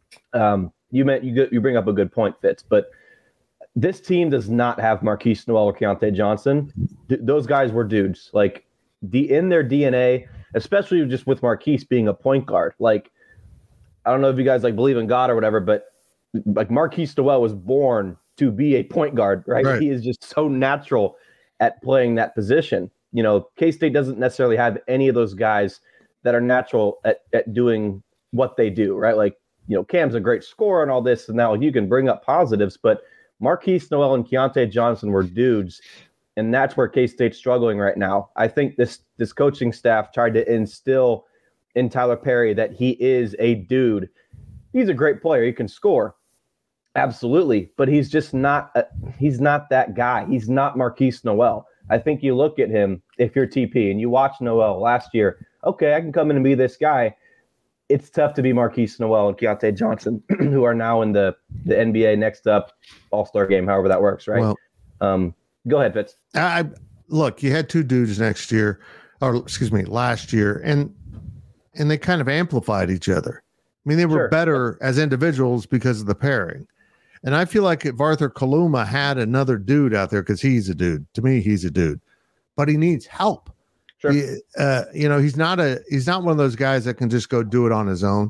you bring up a good point, Fitz, but this team does not have Marquise Noel or Keontae Johnson. Those guys were dudes, like in their DNA, especially just with Marquise being a point guard. Like, I don't know if you guys believe in God or whatever, but Marquise Noel was born to be a point guard, right? He is just so natural at playing that position. K-State doesn't necessarily have any of those guys that are natural at doing what they do, right? Cam's a great scorer and all this, and now you can bring up positives, but Marquise Noel and Keontae Johnson were dudes, and that's where K-State's struggling right now. I think this coaching staff tried to instill in Tyler Perry that he is a dude. He's a great player. He can score. Absolutely. But he's just not he's not that guy. He's not Marquise Noel. I think you look at him, if you're TP, and you watch Noel last year, okay, I can come in and be this guy. It's tough to be Marquise Noel and Keontae Johnson, who are now in the NBA next up All-Star game, however that works, right? Well, go ahead, Fitz. Look, you had 2 dudes last year, and they kind of amplified each other. I mean, they were better as individuals because of the pairing. And I feel like if Arthur Kaluma had another dude out there, because he's a dude, to me, he's a dude, but he needs help. Sure. He's not one of those guys that can just go do it on his own.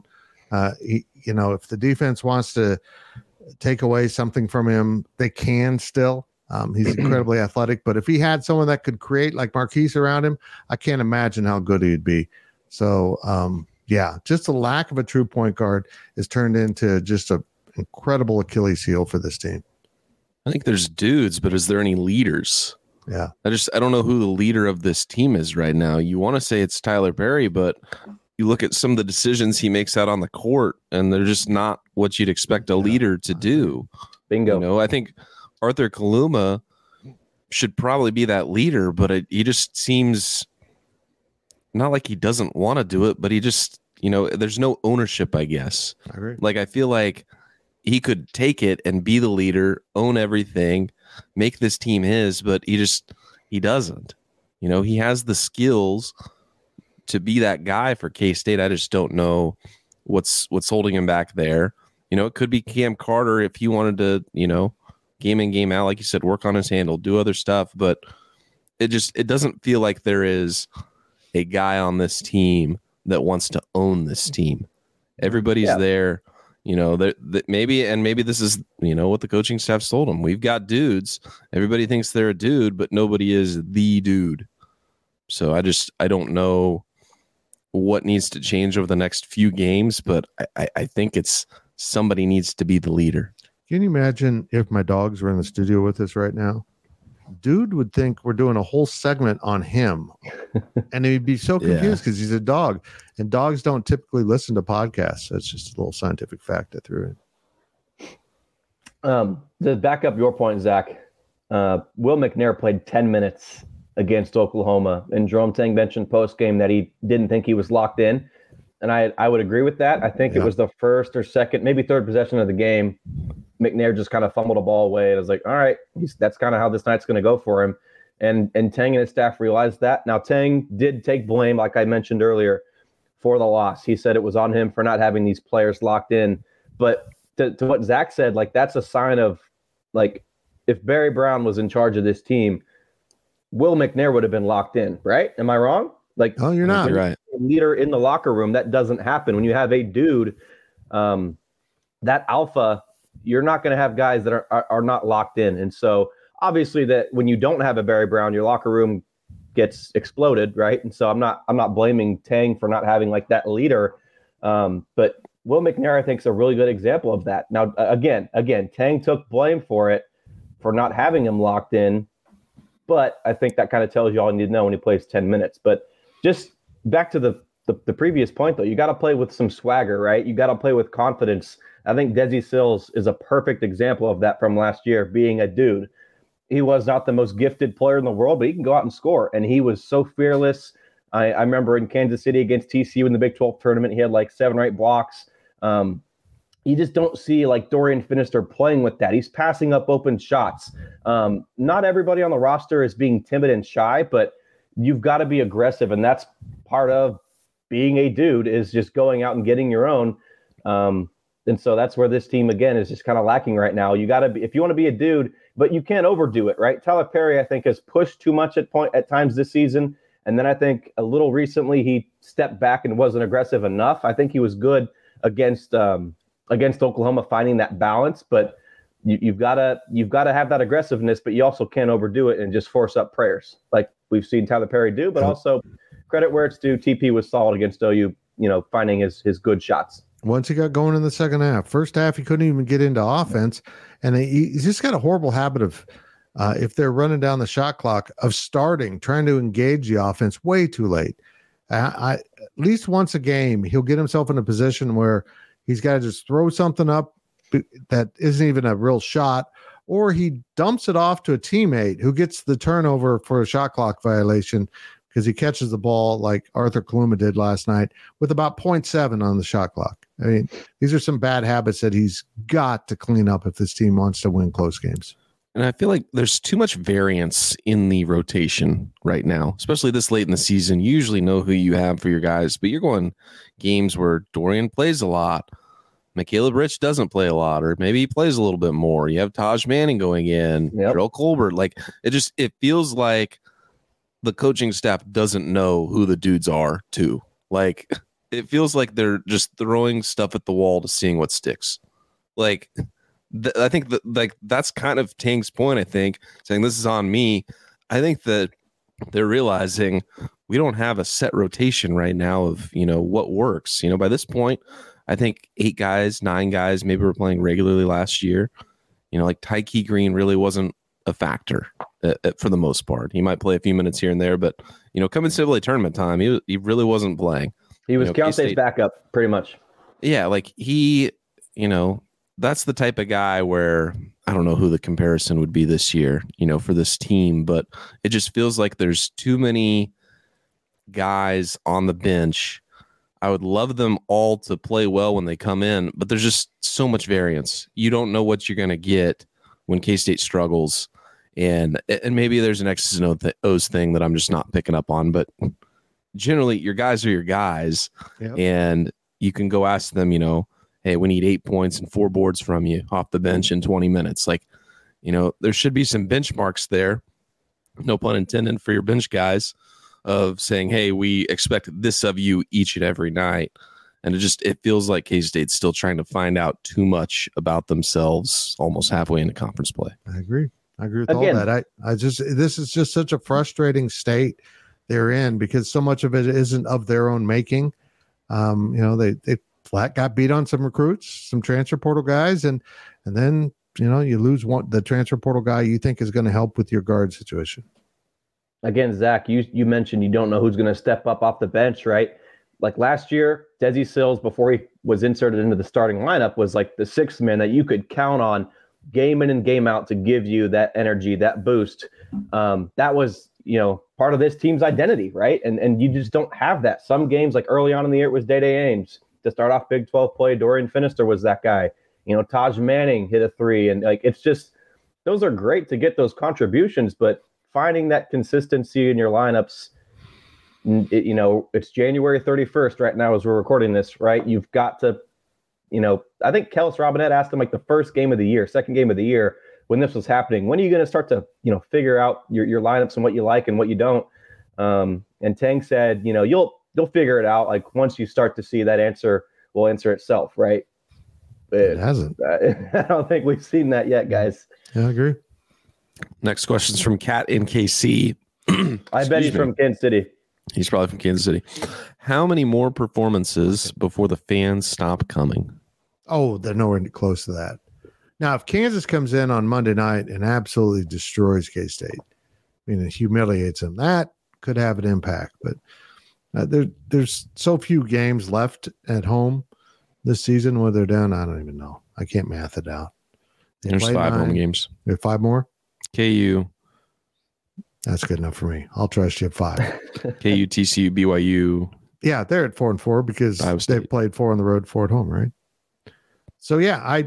If the defense wants to take away something from him, they can still. He's incredibly athletic, but if he had someone that could create like Marquise around him, I can't imagine how good he'd be. So, just the lack of a true point guard has turned into just an incredible Achilles heel for this team. I think there's dudes, but is there any leaders? Yeah. I don't know who the leader of this team is right now. You want to say it's Tyler Perry, but you look at some of the decisions he makes out on the court, and they're just not what you'd expect a leader to do. Bingo. I think Arthur Kaluma should probably be that leader, but he just seems not like he doesn't want to do it, but he just, there's no ownership, I guess. I agree. Like, I feel like he could take it and be the leader, own everything, make this team his, but he doesn't. He has the skills to be that guy for K-State. I just don't know what's holding him back there. It could be Cam Carter if he wanted to, game in, game out, like you said, work on his handle, do other stuff, but it doesn't feel like there is a guy on this team that wants to own this team. Everybody's there, that maybe this is, what the coaching staff's told them. We've got dudes. Everybody thinks they're a dude, but nobody is the dude. So I don't know what needs to change over the next few games, but I think it's somebody needs to be the leader. Can you imagine if my dogs were in the studio with us right now? Dude would think we're doing a whole segment on him, and he'd be so confused because he's a dog, and dogs don't typically listen to podcasts. That's just a little scientific fact I threw in. To back up your point, Zach, Will McNair played 10 minutes against Oklahoma, and Jerome Tang mentioned post game that he didn't think he was locked in, and I would agree with that. I think it was the first or second, maybe third possession of the game. McNair just kind of fumbled a ball away. And I was like, all right, that's kind of how this night's going to go for him. And Tang and his staff realized that. Now, Tang did take blame, like I mentioned earlier, for the loss. He said it was on him for not having these players locked in. But to what Zach said, like, that's a sign of, like, if Barry Brown was in charge of this team, Will McNair would have been locked in, right? Am I wrong? Like, oh, you're not right. Leader in the locker room, that doesn't happen. When you have a dude, that alpha, you're not going to have guys that are not locked in. And so obviously that when you don't have a Barry Brown, your locker room gets exploded, right? And so I'm not blaming Tang for not having like that leader. But Will McNair, I think, is a really good example of that. Now, again, Tang took blame for it, for not having him locked in. But I think that kind of tells you all you need to know when he plays 10 minutes. But just back to the previous point, though, you got to play with some swagger, right? You got to play with confidence. I think Desi Sills is a perfect example of that from last year, being a dude. He was not the most gifted player in the world, but he can go out and score. And he was so fearless. I remember in Kansas City against TCU in the Big 12 tournament, he had like 7 or 8 blocks. You just don't see like Dorian Finister playing with that. He's passing up open shots. Not everybody on the roster is being timid and shy, but you've got to be aggressive. And that's part of being a dude, is just going out and getting your own. And so that's where this team, again, is just kind of lacking right now. You got to be, if you want to be a dude, but you can't overdo it, right? Tyler Perry, I think, has pushed too much at times this season. And then I think a little recently he stepped back and wasn't aggressive enough. I think he was good against Oklahoma, finding that balance, but you've got to have that aggressiveness, but you also can't overdo it and just force up prayers like we've seen Tyler Perry do. But also credit where it's due, TP was solid against OU, finding his good shots. Once he got going in the second half. First half, he couldn't even get into offense. And he's just got a horrible habit of, if they're running down the shot clock, of trying to engage the offense way too late. At least once a game, he'll get himself in a position where he's got to just throw something up that isn't even a real shot, or he dumps it off to a teammate who gets the turnover for a shot clock violation because he catches the ball like Arthur Kaluma did last night with about 0.7 on the shot clock. I mean, these are some bad habits that he's got to clean up if this team wants to win close games. And I feel like there's too much variance in the rotation right now, especially this late in the season. You usually know who you have for your guys, but you're going games where Dorian plays a lot. McCaleb Rich doesn't play a lot, or maybe he plays a little bit more. You have Taj Manning going in, Terrell Colbert. Like it feels like the coaching staff doesn't know who the dudes are too. Like it feels like they're just throwing stuff at the wall to seeing what sticks. Like I think that that's kind of Tang's point. I think saying this is on me. I think that they're realizing we don't have a set rotation right now of what works. By this point, I think 8 guys, 9 guys, maybe we're playing regularly last year. Like Tyke Green really wasn't a factor for the most part. He might play a few minutes here and there, but coming NCAA tournament time, he really wasn't playing. He was Keontae's backup pretty much. Yeah, like he, that's the type of guy where I don't know who the comparison would be this year, for this team, but it just feels like there's too many guys on the bench. I would love them all to play well when they come in, but there's just so much variance. You don't know what you're going to get when K-State struggles. And maybe there's an X's and O's thing that I'm just not picking up on, but generally your guys are your guys. Yep. And you can go ask them, hey, we need 8 points and 4 boards from you off the bench in 20 minutes. Like, there should be some benchmarks there, no pun intended, for your bench guys of saying, hey, we expect this of you each and every night. And it feels like K-State's still trying to find out too much about themselves almost halfway into conference play. I agree with all that. This is just such a frustrating state they're in because so much of it isn't of their own making. They flat got beat on some recruits, some transfer portal guys, and then you lose the transfer portal guy you think is going to help with your guard situation. Again, Zach, you mentioned you don't know who's going to step up off the bench, right? Like last year, Desi Sills, before he was inserted into the starting lineup, was like the 6th man that you could count on game in and game out to give you that energy, that boost. That was, part of this team's identity, right? And you just don't have that. Some games, like early on in the year, it was Day-Day Ames. To start off Big 12 play, Dorian Finister was that guy. Taj Manning hit a 3. And it's just, those are great to get those contributions, but finding that consistency in your lineups, it's January 31st right now as we're recording this, right? You've got to, I think Kellis Robinette asked him like the second game of the year when this was happening, when are you going to start to, figure out your lineups and what you like and what you don't? And Tang said, you'll figure it out. Like once you start to see that answer will answer itself, right? It hasn't. I don't think we've seen that yet, guys. Yeah, I agree. Next question is from Cat in KC. I bet he's from Kansas City. He's probably from Kansas City. How many more performances before the fans stop coming? Oh, they're nowhere close to that. Now, if Kansas comes in on Monday night and absolutely destroys K-State, it humiliates them, that could have an impact. But there's so few games left at home this season where they're down. I don't even know. I can't math it out. There's 5 home games. There are 5 more? KU. That's good enough for me. I'll trust you at 5. KU, TCU, BYU. Yeah, they're at 4-4 because they've played 4 on the road, 4 at home, right? So yeah,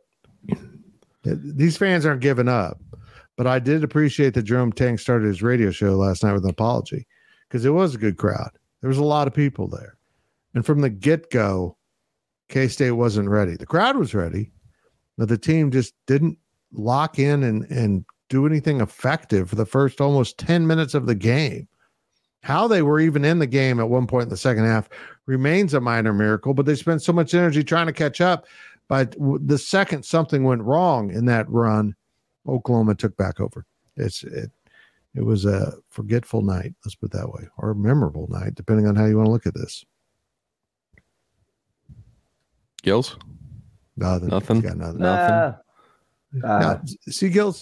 these fans aren't giving up, but I did appreciate that Jerome Tang started his radio show last night with an apology because it was a good crowd. There was a lot of people there, and from the get-go, K-State wasn't ready. The crowd was ready, but the team just didn't lock in and do anything effective for the first almost 10 minutes of the game. How they were even in the game at one point in the second half remains a minor miracle, but they spent so much energy trying to catch up. But the second something went wrong in that run, Oklahoma took back over. It was a forgetful night, let's put it that way, or a memorable night, depending on how you want to look at this. Gills? Nothing. Got nothing. See, Gills,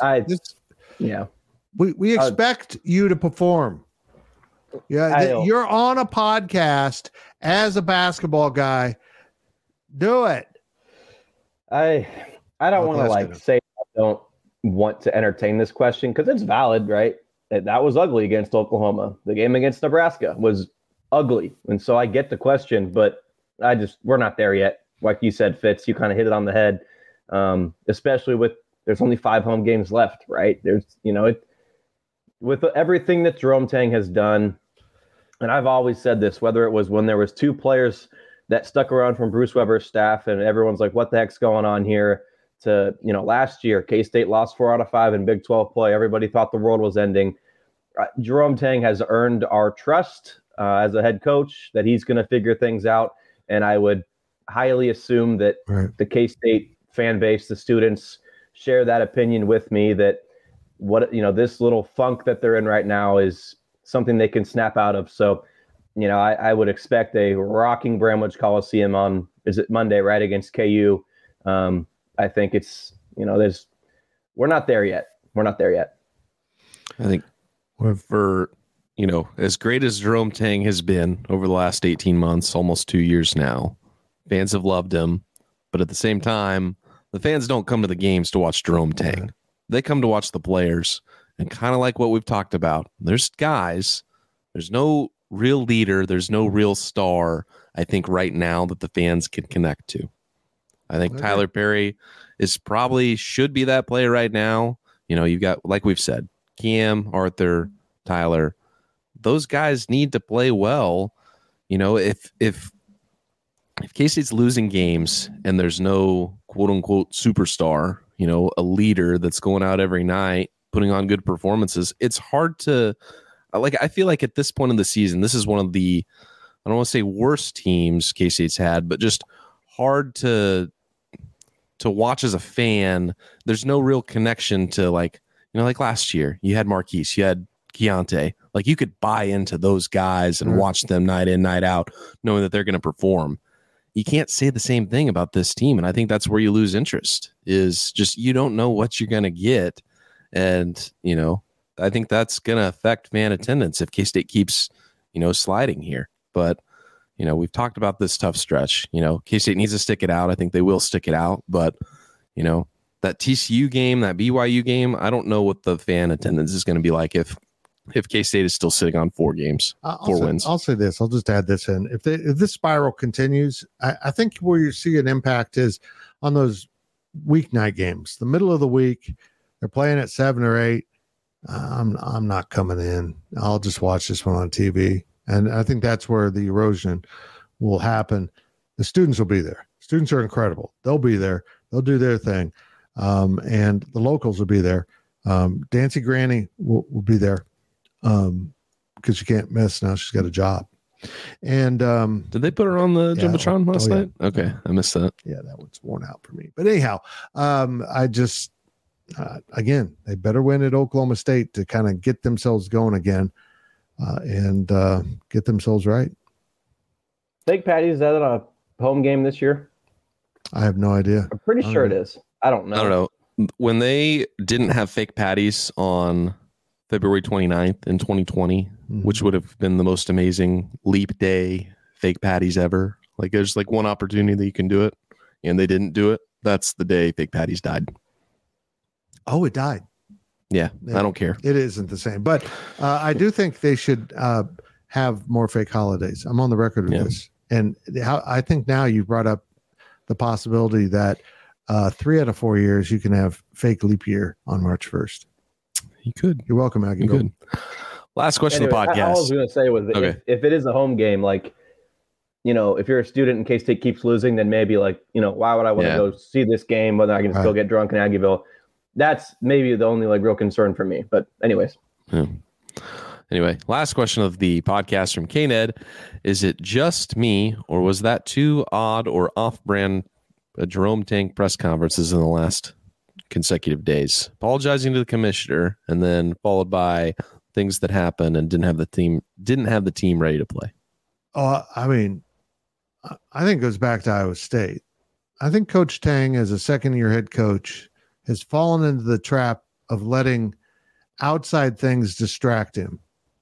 we expect you to perform. Yeah, you're on a podcast as a basketball guy. Do it. I don't want to say I don't want to entertain this question because it's valid, right? That was ugly against Oklahoma. The game against Nebraska was ugly, and so I get the question, but we're not there yet. Like you said, Fitz, you kind of hit it on the head, especially with there's only 5 home games left, right? There's, with everything that Jerome Tang has done, and I've always said this, whether it was when there was 2 players that stuck around from Bruce Weber's staff and everyone's like, what the heck's going on here, to, last year, K-State lost 4 out of 5 in Big 12 play. Everybody thought the world was ending. Jerome Tang has earned our trust as a head coach that he's going to figure things out. And I would highly assume that the K-State fan base, the students, share that opinion with me, that this little funk that they're in right now is something they can snap out of. So, I would expect a rocking Bramlage Coliseum on, is it Monday, right, against KU. I think it's, we're not there yet. We're not there yet. I think for, as great as Jerome Tang has been over the last 18 months, almost 2 years now, fans have loved him. But at the same time, the fans don't come to the games to watch Jerome Tang. They come to watch the players. And kind of like what we've talked about, there's guys, there's no real leader, there's no real star, I think, right now that the fans can connect to. I think Tyler Perry should be that player right now. You've got, like we've said, Cam, Arthur, Tyler. Those guys need to play well. If K-State's losing games and there's no quote unquote superstar, a leader that's going out every night, putting on good performances, it's hard to, I feel like at this point in the season, this is one of the, I don't want to say worst teams K-State's had, but just hard to watch as a fan. There's no real connection to like last year, you had Marquise, you had Keontae. Like, you could buy into those guys and watch them night in, night out, knowing that they're going to perform. You can't say the same thing about this team. And I think that's where you lose interest, is just, you don't know what you're going to get. And, I think that's going to affect fan attendance if K-State keeps, sliding here. But, we've talked about this tough stretch. K-State needs to stick it out. I think they will stick it out. But, that TCU game, that BYU game, I don't know what the fan attendance is going to be like if K-State is still sitting on 4 games, 4 wins. I'll say this. I'll just add this in. If this spiral continues, I think where you see an impact is on those weeknight games. The middle of the week, they're playing at 7 or 8. I'm not coming in. I'll just watch this one on TV. And I think that's where the erosion will happen. The students will be there. Students are incredible. They'll be there. They'll do their thing. And the locals will be there. Dancy Granny will be there because you can't miss now. She's got a job. And did they put her on the Jumbotron last night? Okay, I missed that. Yeah, that one's worn out for me. But anyhow, I just again, they better win at Oklahoma State to kind of get themselves going again and get themselves right. Fake Patties, is that a home game this year? I have no idea. I'm pretty sure it is. I don't know. When they didn't have fake patties on February 29th in 2020, which would have been the most amazing leap day fake patties ever. Like, there's like one opportunity that you can do it, and they didn't do it. That's the day fake patties died. Oh, it died. Yeah, I don't care. It isn't the same. But I do think they should have more fake holidays. I'm on the record with this. And I think now you've brought up the possibility that 3 out of 4 years you can have fake leap year on March 1st. You could. You're welcome, Aggie. You could. Last question of the podcast. All I was going to say was if it is a home game, like, if you're a student and K-State keeps losing, then maybe like, why would I want to go see this game whether I can just go get drunk in Aggieville? That's maybe the only like real concern for me. But anyways. Yeah. Anyway, last question of the podcast from K-Ned. Is it just me, or was that too odd or off-brand Jerome Tang press conferences in the last consecutive days? Apologizing to the commissioner, and then followed by things that happened and didn't have the team ready to play. Oh, I mean, I think it goes back to Iowa State. I think Coach Tang, as a second-year head coach, has fallen into the trap of letting outside things distract him.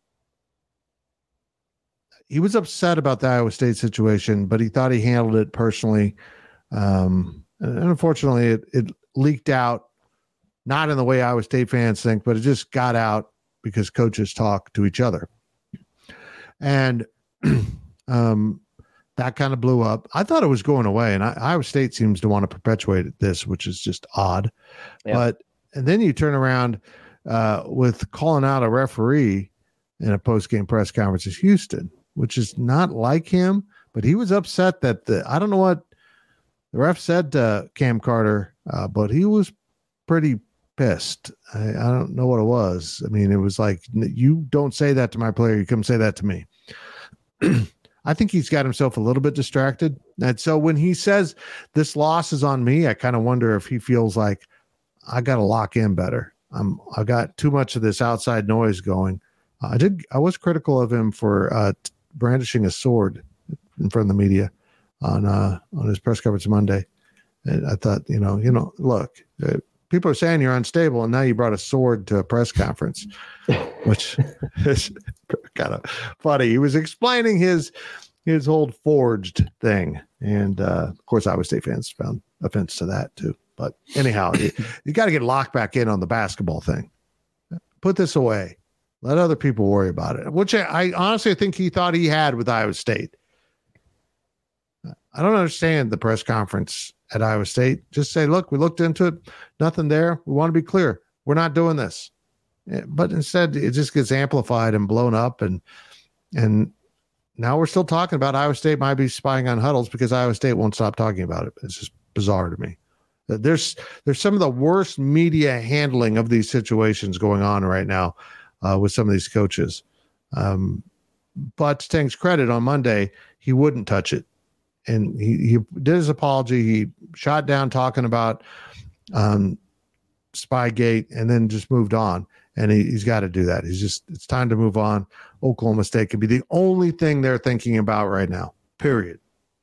He was upset about the Iowa State situation, but he thought he handled it personally. And unfortunately, it leaked out, not in the way Iowa State fans think, but it just got out because coaches talk to each other. And That kind of blew up. I thought it was going away, and Iowa State seems to want to perpetuate this, which is just odd. Yeah. And then you turn around with calling out a referee in a post-game press conference is Houston, which is not like him, but he was upset that I don't know what the ref said to Cam Carter, but he was pretty pissed. I don't know what it was. I mean, it was like, you don't say that to my player. You come say that to me. I think he's got himself a little bit distracted. And so when he says this loss is on me, I kind of wonder if he feels like I got to lock in better. I got too much of this outside noise going. I was critical of him for brandishing a sword in front of the media on his press conference Monday. And I thought, look, people are saying you're unstable, and now you brought a sword to a press conference, which is kind of funny. He was explaining his old forged thing, and of course, Iowa State fans found offense to that too. But anyhow, you got to get locked back in on the basketball thing. Put this away. Let other people worry about it, which I honestly think he thought he had with Iowa State. I don't understand the press conference at Iowa State. Just say, look, we looked into it. Nothing there. We want to be clear. We're not doing this. But instead, it just gets amplified and blown up. And now we're still talking about Iowa State might be spying on huddles because Iowa State won't stop talking about it. It's just bizarre to me. There's some of the worst media handling of these situations going on right now with some of these coaches. But to Tang's credit, on Monday, he wouldn't touch it. And he did his apology. He shot down talking about Spygate and then just moved on. And he's got to do that. It's time to move on. Oklahoma State could be the only thing they're thinking about right now, period.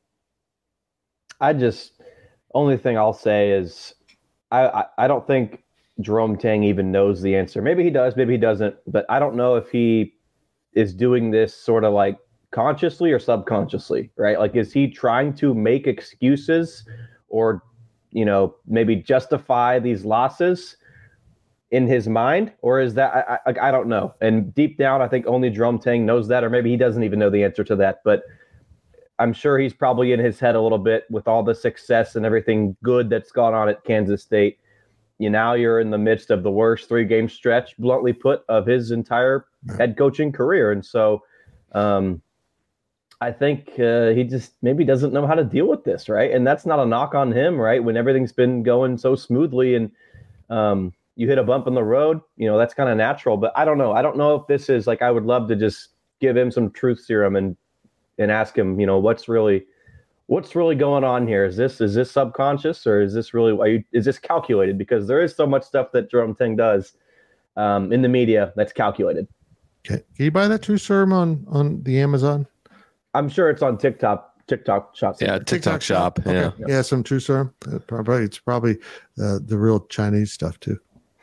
Only thing I'll say is I don't think Jerome Tang even knows the answer. Maybe he does, maybe he doesn't. But I don't know if he is doing this sort of like consciously or subconsciously, right? Like, is he trying to make excuses or, maybe justify these losses in his mind? Or is that, I don't know. And deep down, I think only Jerome Tang knows that, or maybe he doesn't even know the answer to that. But I'm sure he's probably in his head a little bit with all the success and everything good that's gone on at Kansas State. Now you're in the midst of the worst 3-game stretch, bluntly put, of his entire head coaching career. And so, I think he just maybe doesn't know how to deal with this, right? And that's not a knock on him, right? When everything's been going so smoothly and you hit a bump in the road, that's kind of natural. But I don't know. I don't know if this is like, I would love to just give him some truth serum and ask him, what's really going on here? Is this subconscious, or is this really is this calculated? Because there is so much stuff that Jerome Tang does in the media that's calculated. Okay. Can you buy that truth serum on the Amazon? I'm sure it's on TikTok shop. Yeah, TikTok shop. Okay. Yeah. Yeah, some true serum. It's probably the real Chinese stuff too.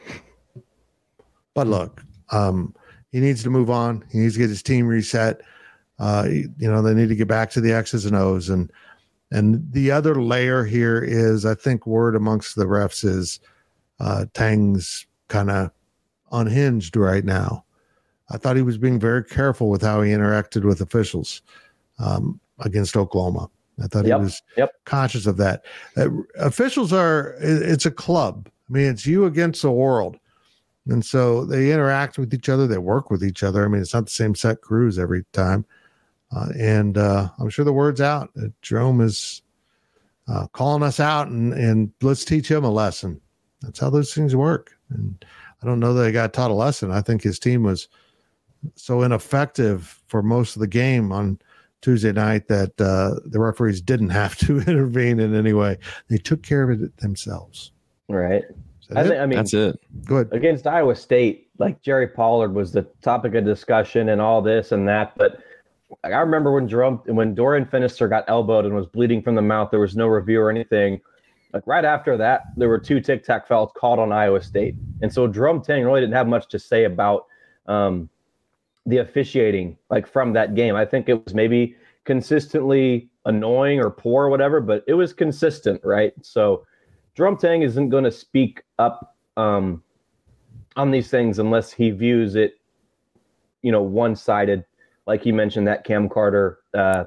But look, he needs to move on. He needs to get his team reset. They need to get back to the X's and O's. And the other layer here is, I think, word amongst the refs is Tang's kind of unhinged right now. I thought he was being very careful with how he interacted with officials against Oklahoma. I thought he was conscious of that. Officials it's a club. I mean, it's you against the world. And so they interact with each other. They work with each other. I mean, it's not the same set crews every time. And I'm sure the word's out. Jerome is calling us out, and let's teach him a lesson. That's how those things work. And I don't know that he got taught a lesson. I think his team was so ineffective for most of the game on Tuesday night that the referees didn't have to intervene in any way. They took care of it themselves. Right. I mean, that's it. Good. Against Iowa State, like Jerry Pollard was the topic of discussion and all this and that. But I remember when Dorian Finister got elbowed and was bleeding from the mouth, there was no review or anything. Like right after that, there were 2 Tic Tac fouls called on Iowa State. And so Jerome Tang really didn't have much to say about the officiating, like from that game. I think it was maybe consistently annoying or poor or whatever, but it was consistent, right? So Jerome Tang isn't going to speak up on these things unless he views it, one-sided. Like he mentioned that Cam Carter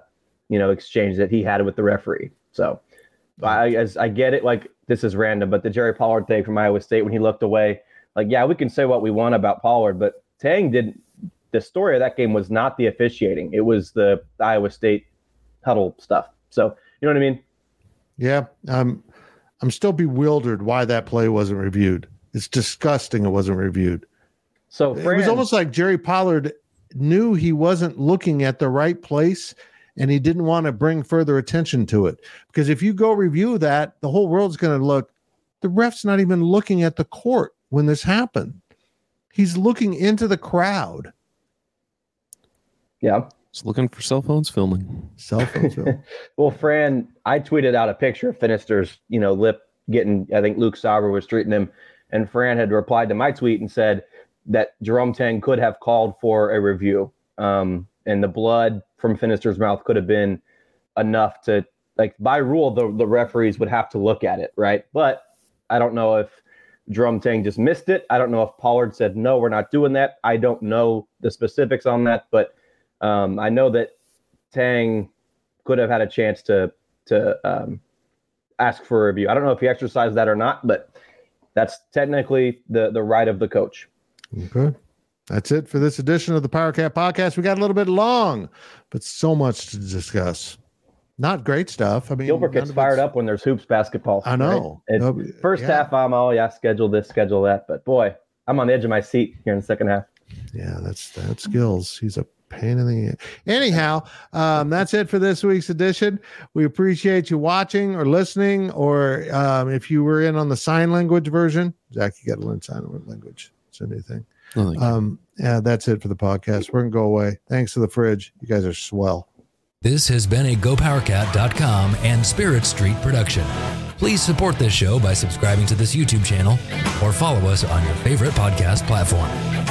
exchange that he had with the referee. So I get it. Like, this is random, but the Jerry Pollard thing from Iowa State, when he looked away, like, yeah, we can say what we want about Pollard, but Tang didn't. The story of that game was not the officiating. It was the Iowa State huddle stuff. So, you know what I mean? Yeah. I'm still bewildered why that play wasn't reviewed. It's disgusting it wasn't reviewed. So it was almost like Jerry Pollard knew he wasn't looking at the right place, and he didn't want to bring further attention to it. Because if you go review that, the whole world's going to look. The ref's not even looking at the court when this happened. He's looking into the crowd. Yeah. Just looking for cell phones filming. Cell phones filming. Well, Fran, I tweeted out a picture of Finister's, lip getting, I think Luke Sauber was treating him. And Fran had replied to my tweet and said that Jerome Tang could have called for a review. And the blood from Finister's mouth could have been enough to, like, by rule, the referees would have to look at it, right? But I don't know if Jerome Tang just missed it. I don't know if Pollard said, no, we're not doing that. I don't know the specifics on that, but I know that Tang could have had a chance to ask for a review. I don't know if he exercised that or not, but that's technically the right of the coach. Okay. That's it for this edition of the Power Cat Podcast. We got a little bit long, but so much to discuss. Not great stuff. I mean, Gilbert gets fired up when there's hoops basketball. I know. Right? First half, I'm schedule this, schedule that. But boy, I'm on the edge of my seat here in the second half. Yeah, that's Gills. He's a pain in the. Anyhow, that's it for this week's edition. We appreciate you watching or listening, or if you were in on the sign language version, Zach, you got to learn sign language. It's a new thing. Yeah, that's it for the podcast. We're gonna go away. Thanks to the fridge. You guys are swell. This has been a GoPowerCat.com and Spirit Street production. Please support this show by subscribing to this YouTube channel or follow us on your favorite podcast platform.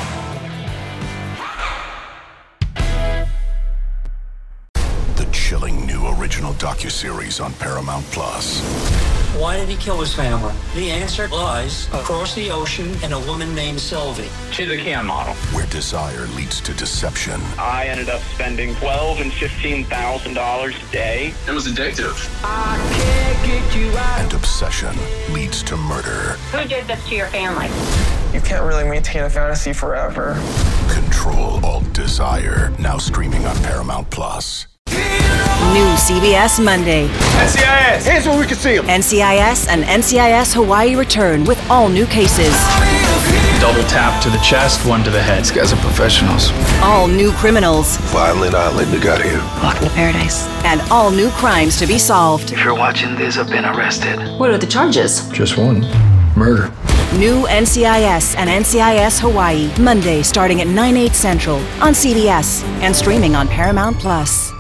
The chilling new original docuseries on Paramount Plus. Why did he kill his family? The answer lies across the ocean in a woman named Sylvie. She's a Ken model. Where desire leads to deception. I ended up spending $12,000 and $15,000 a day. It was addictive. I can't get you out. And obsession leads to murder. Who did this to your family? You can't really maintain a fantasy forever. Control Alt Desire. Now streaming on Paramount Plus. New CBS Monday. NCIS! Hands where we can see them! NCIS and NCIS Hawaii return with all new cases. Double tap to the chest, one to the head. These guys are professionals. All new criminals. Violent island you got here. Welcome to paradise. And all new crimes to be solved. If you're watching this, I've been arrested. What are the charges? Just one. Murder. New NCIS and NCIS Hawaii. Monday starting at 9/8 Central on CBS and streaming on Paramount Plus.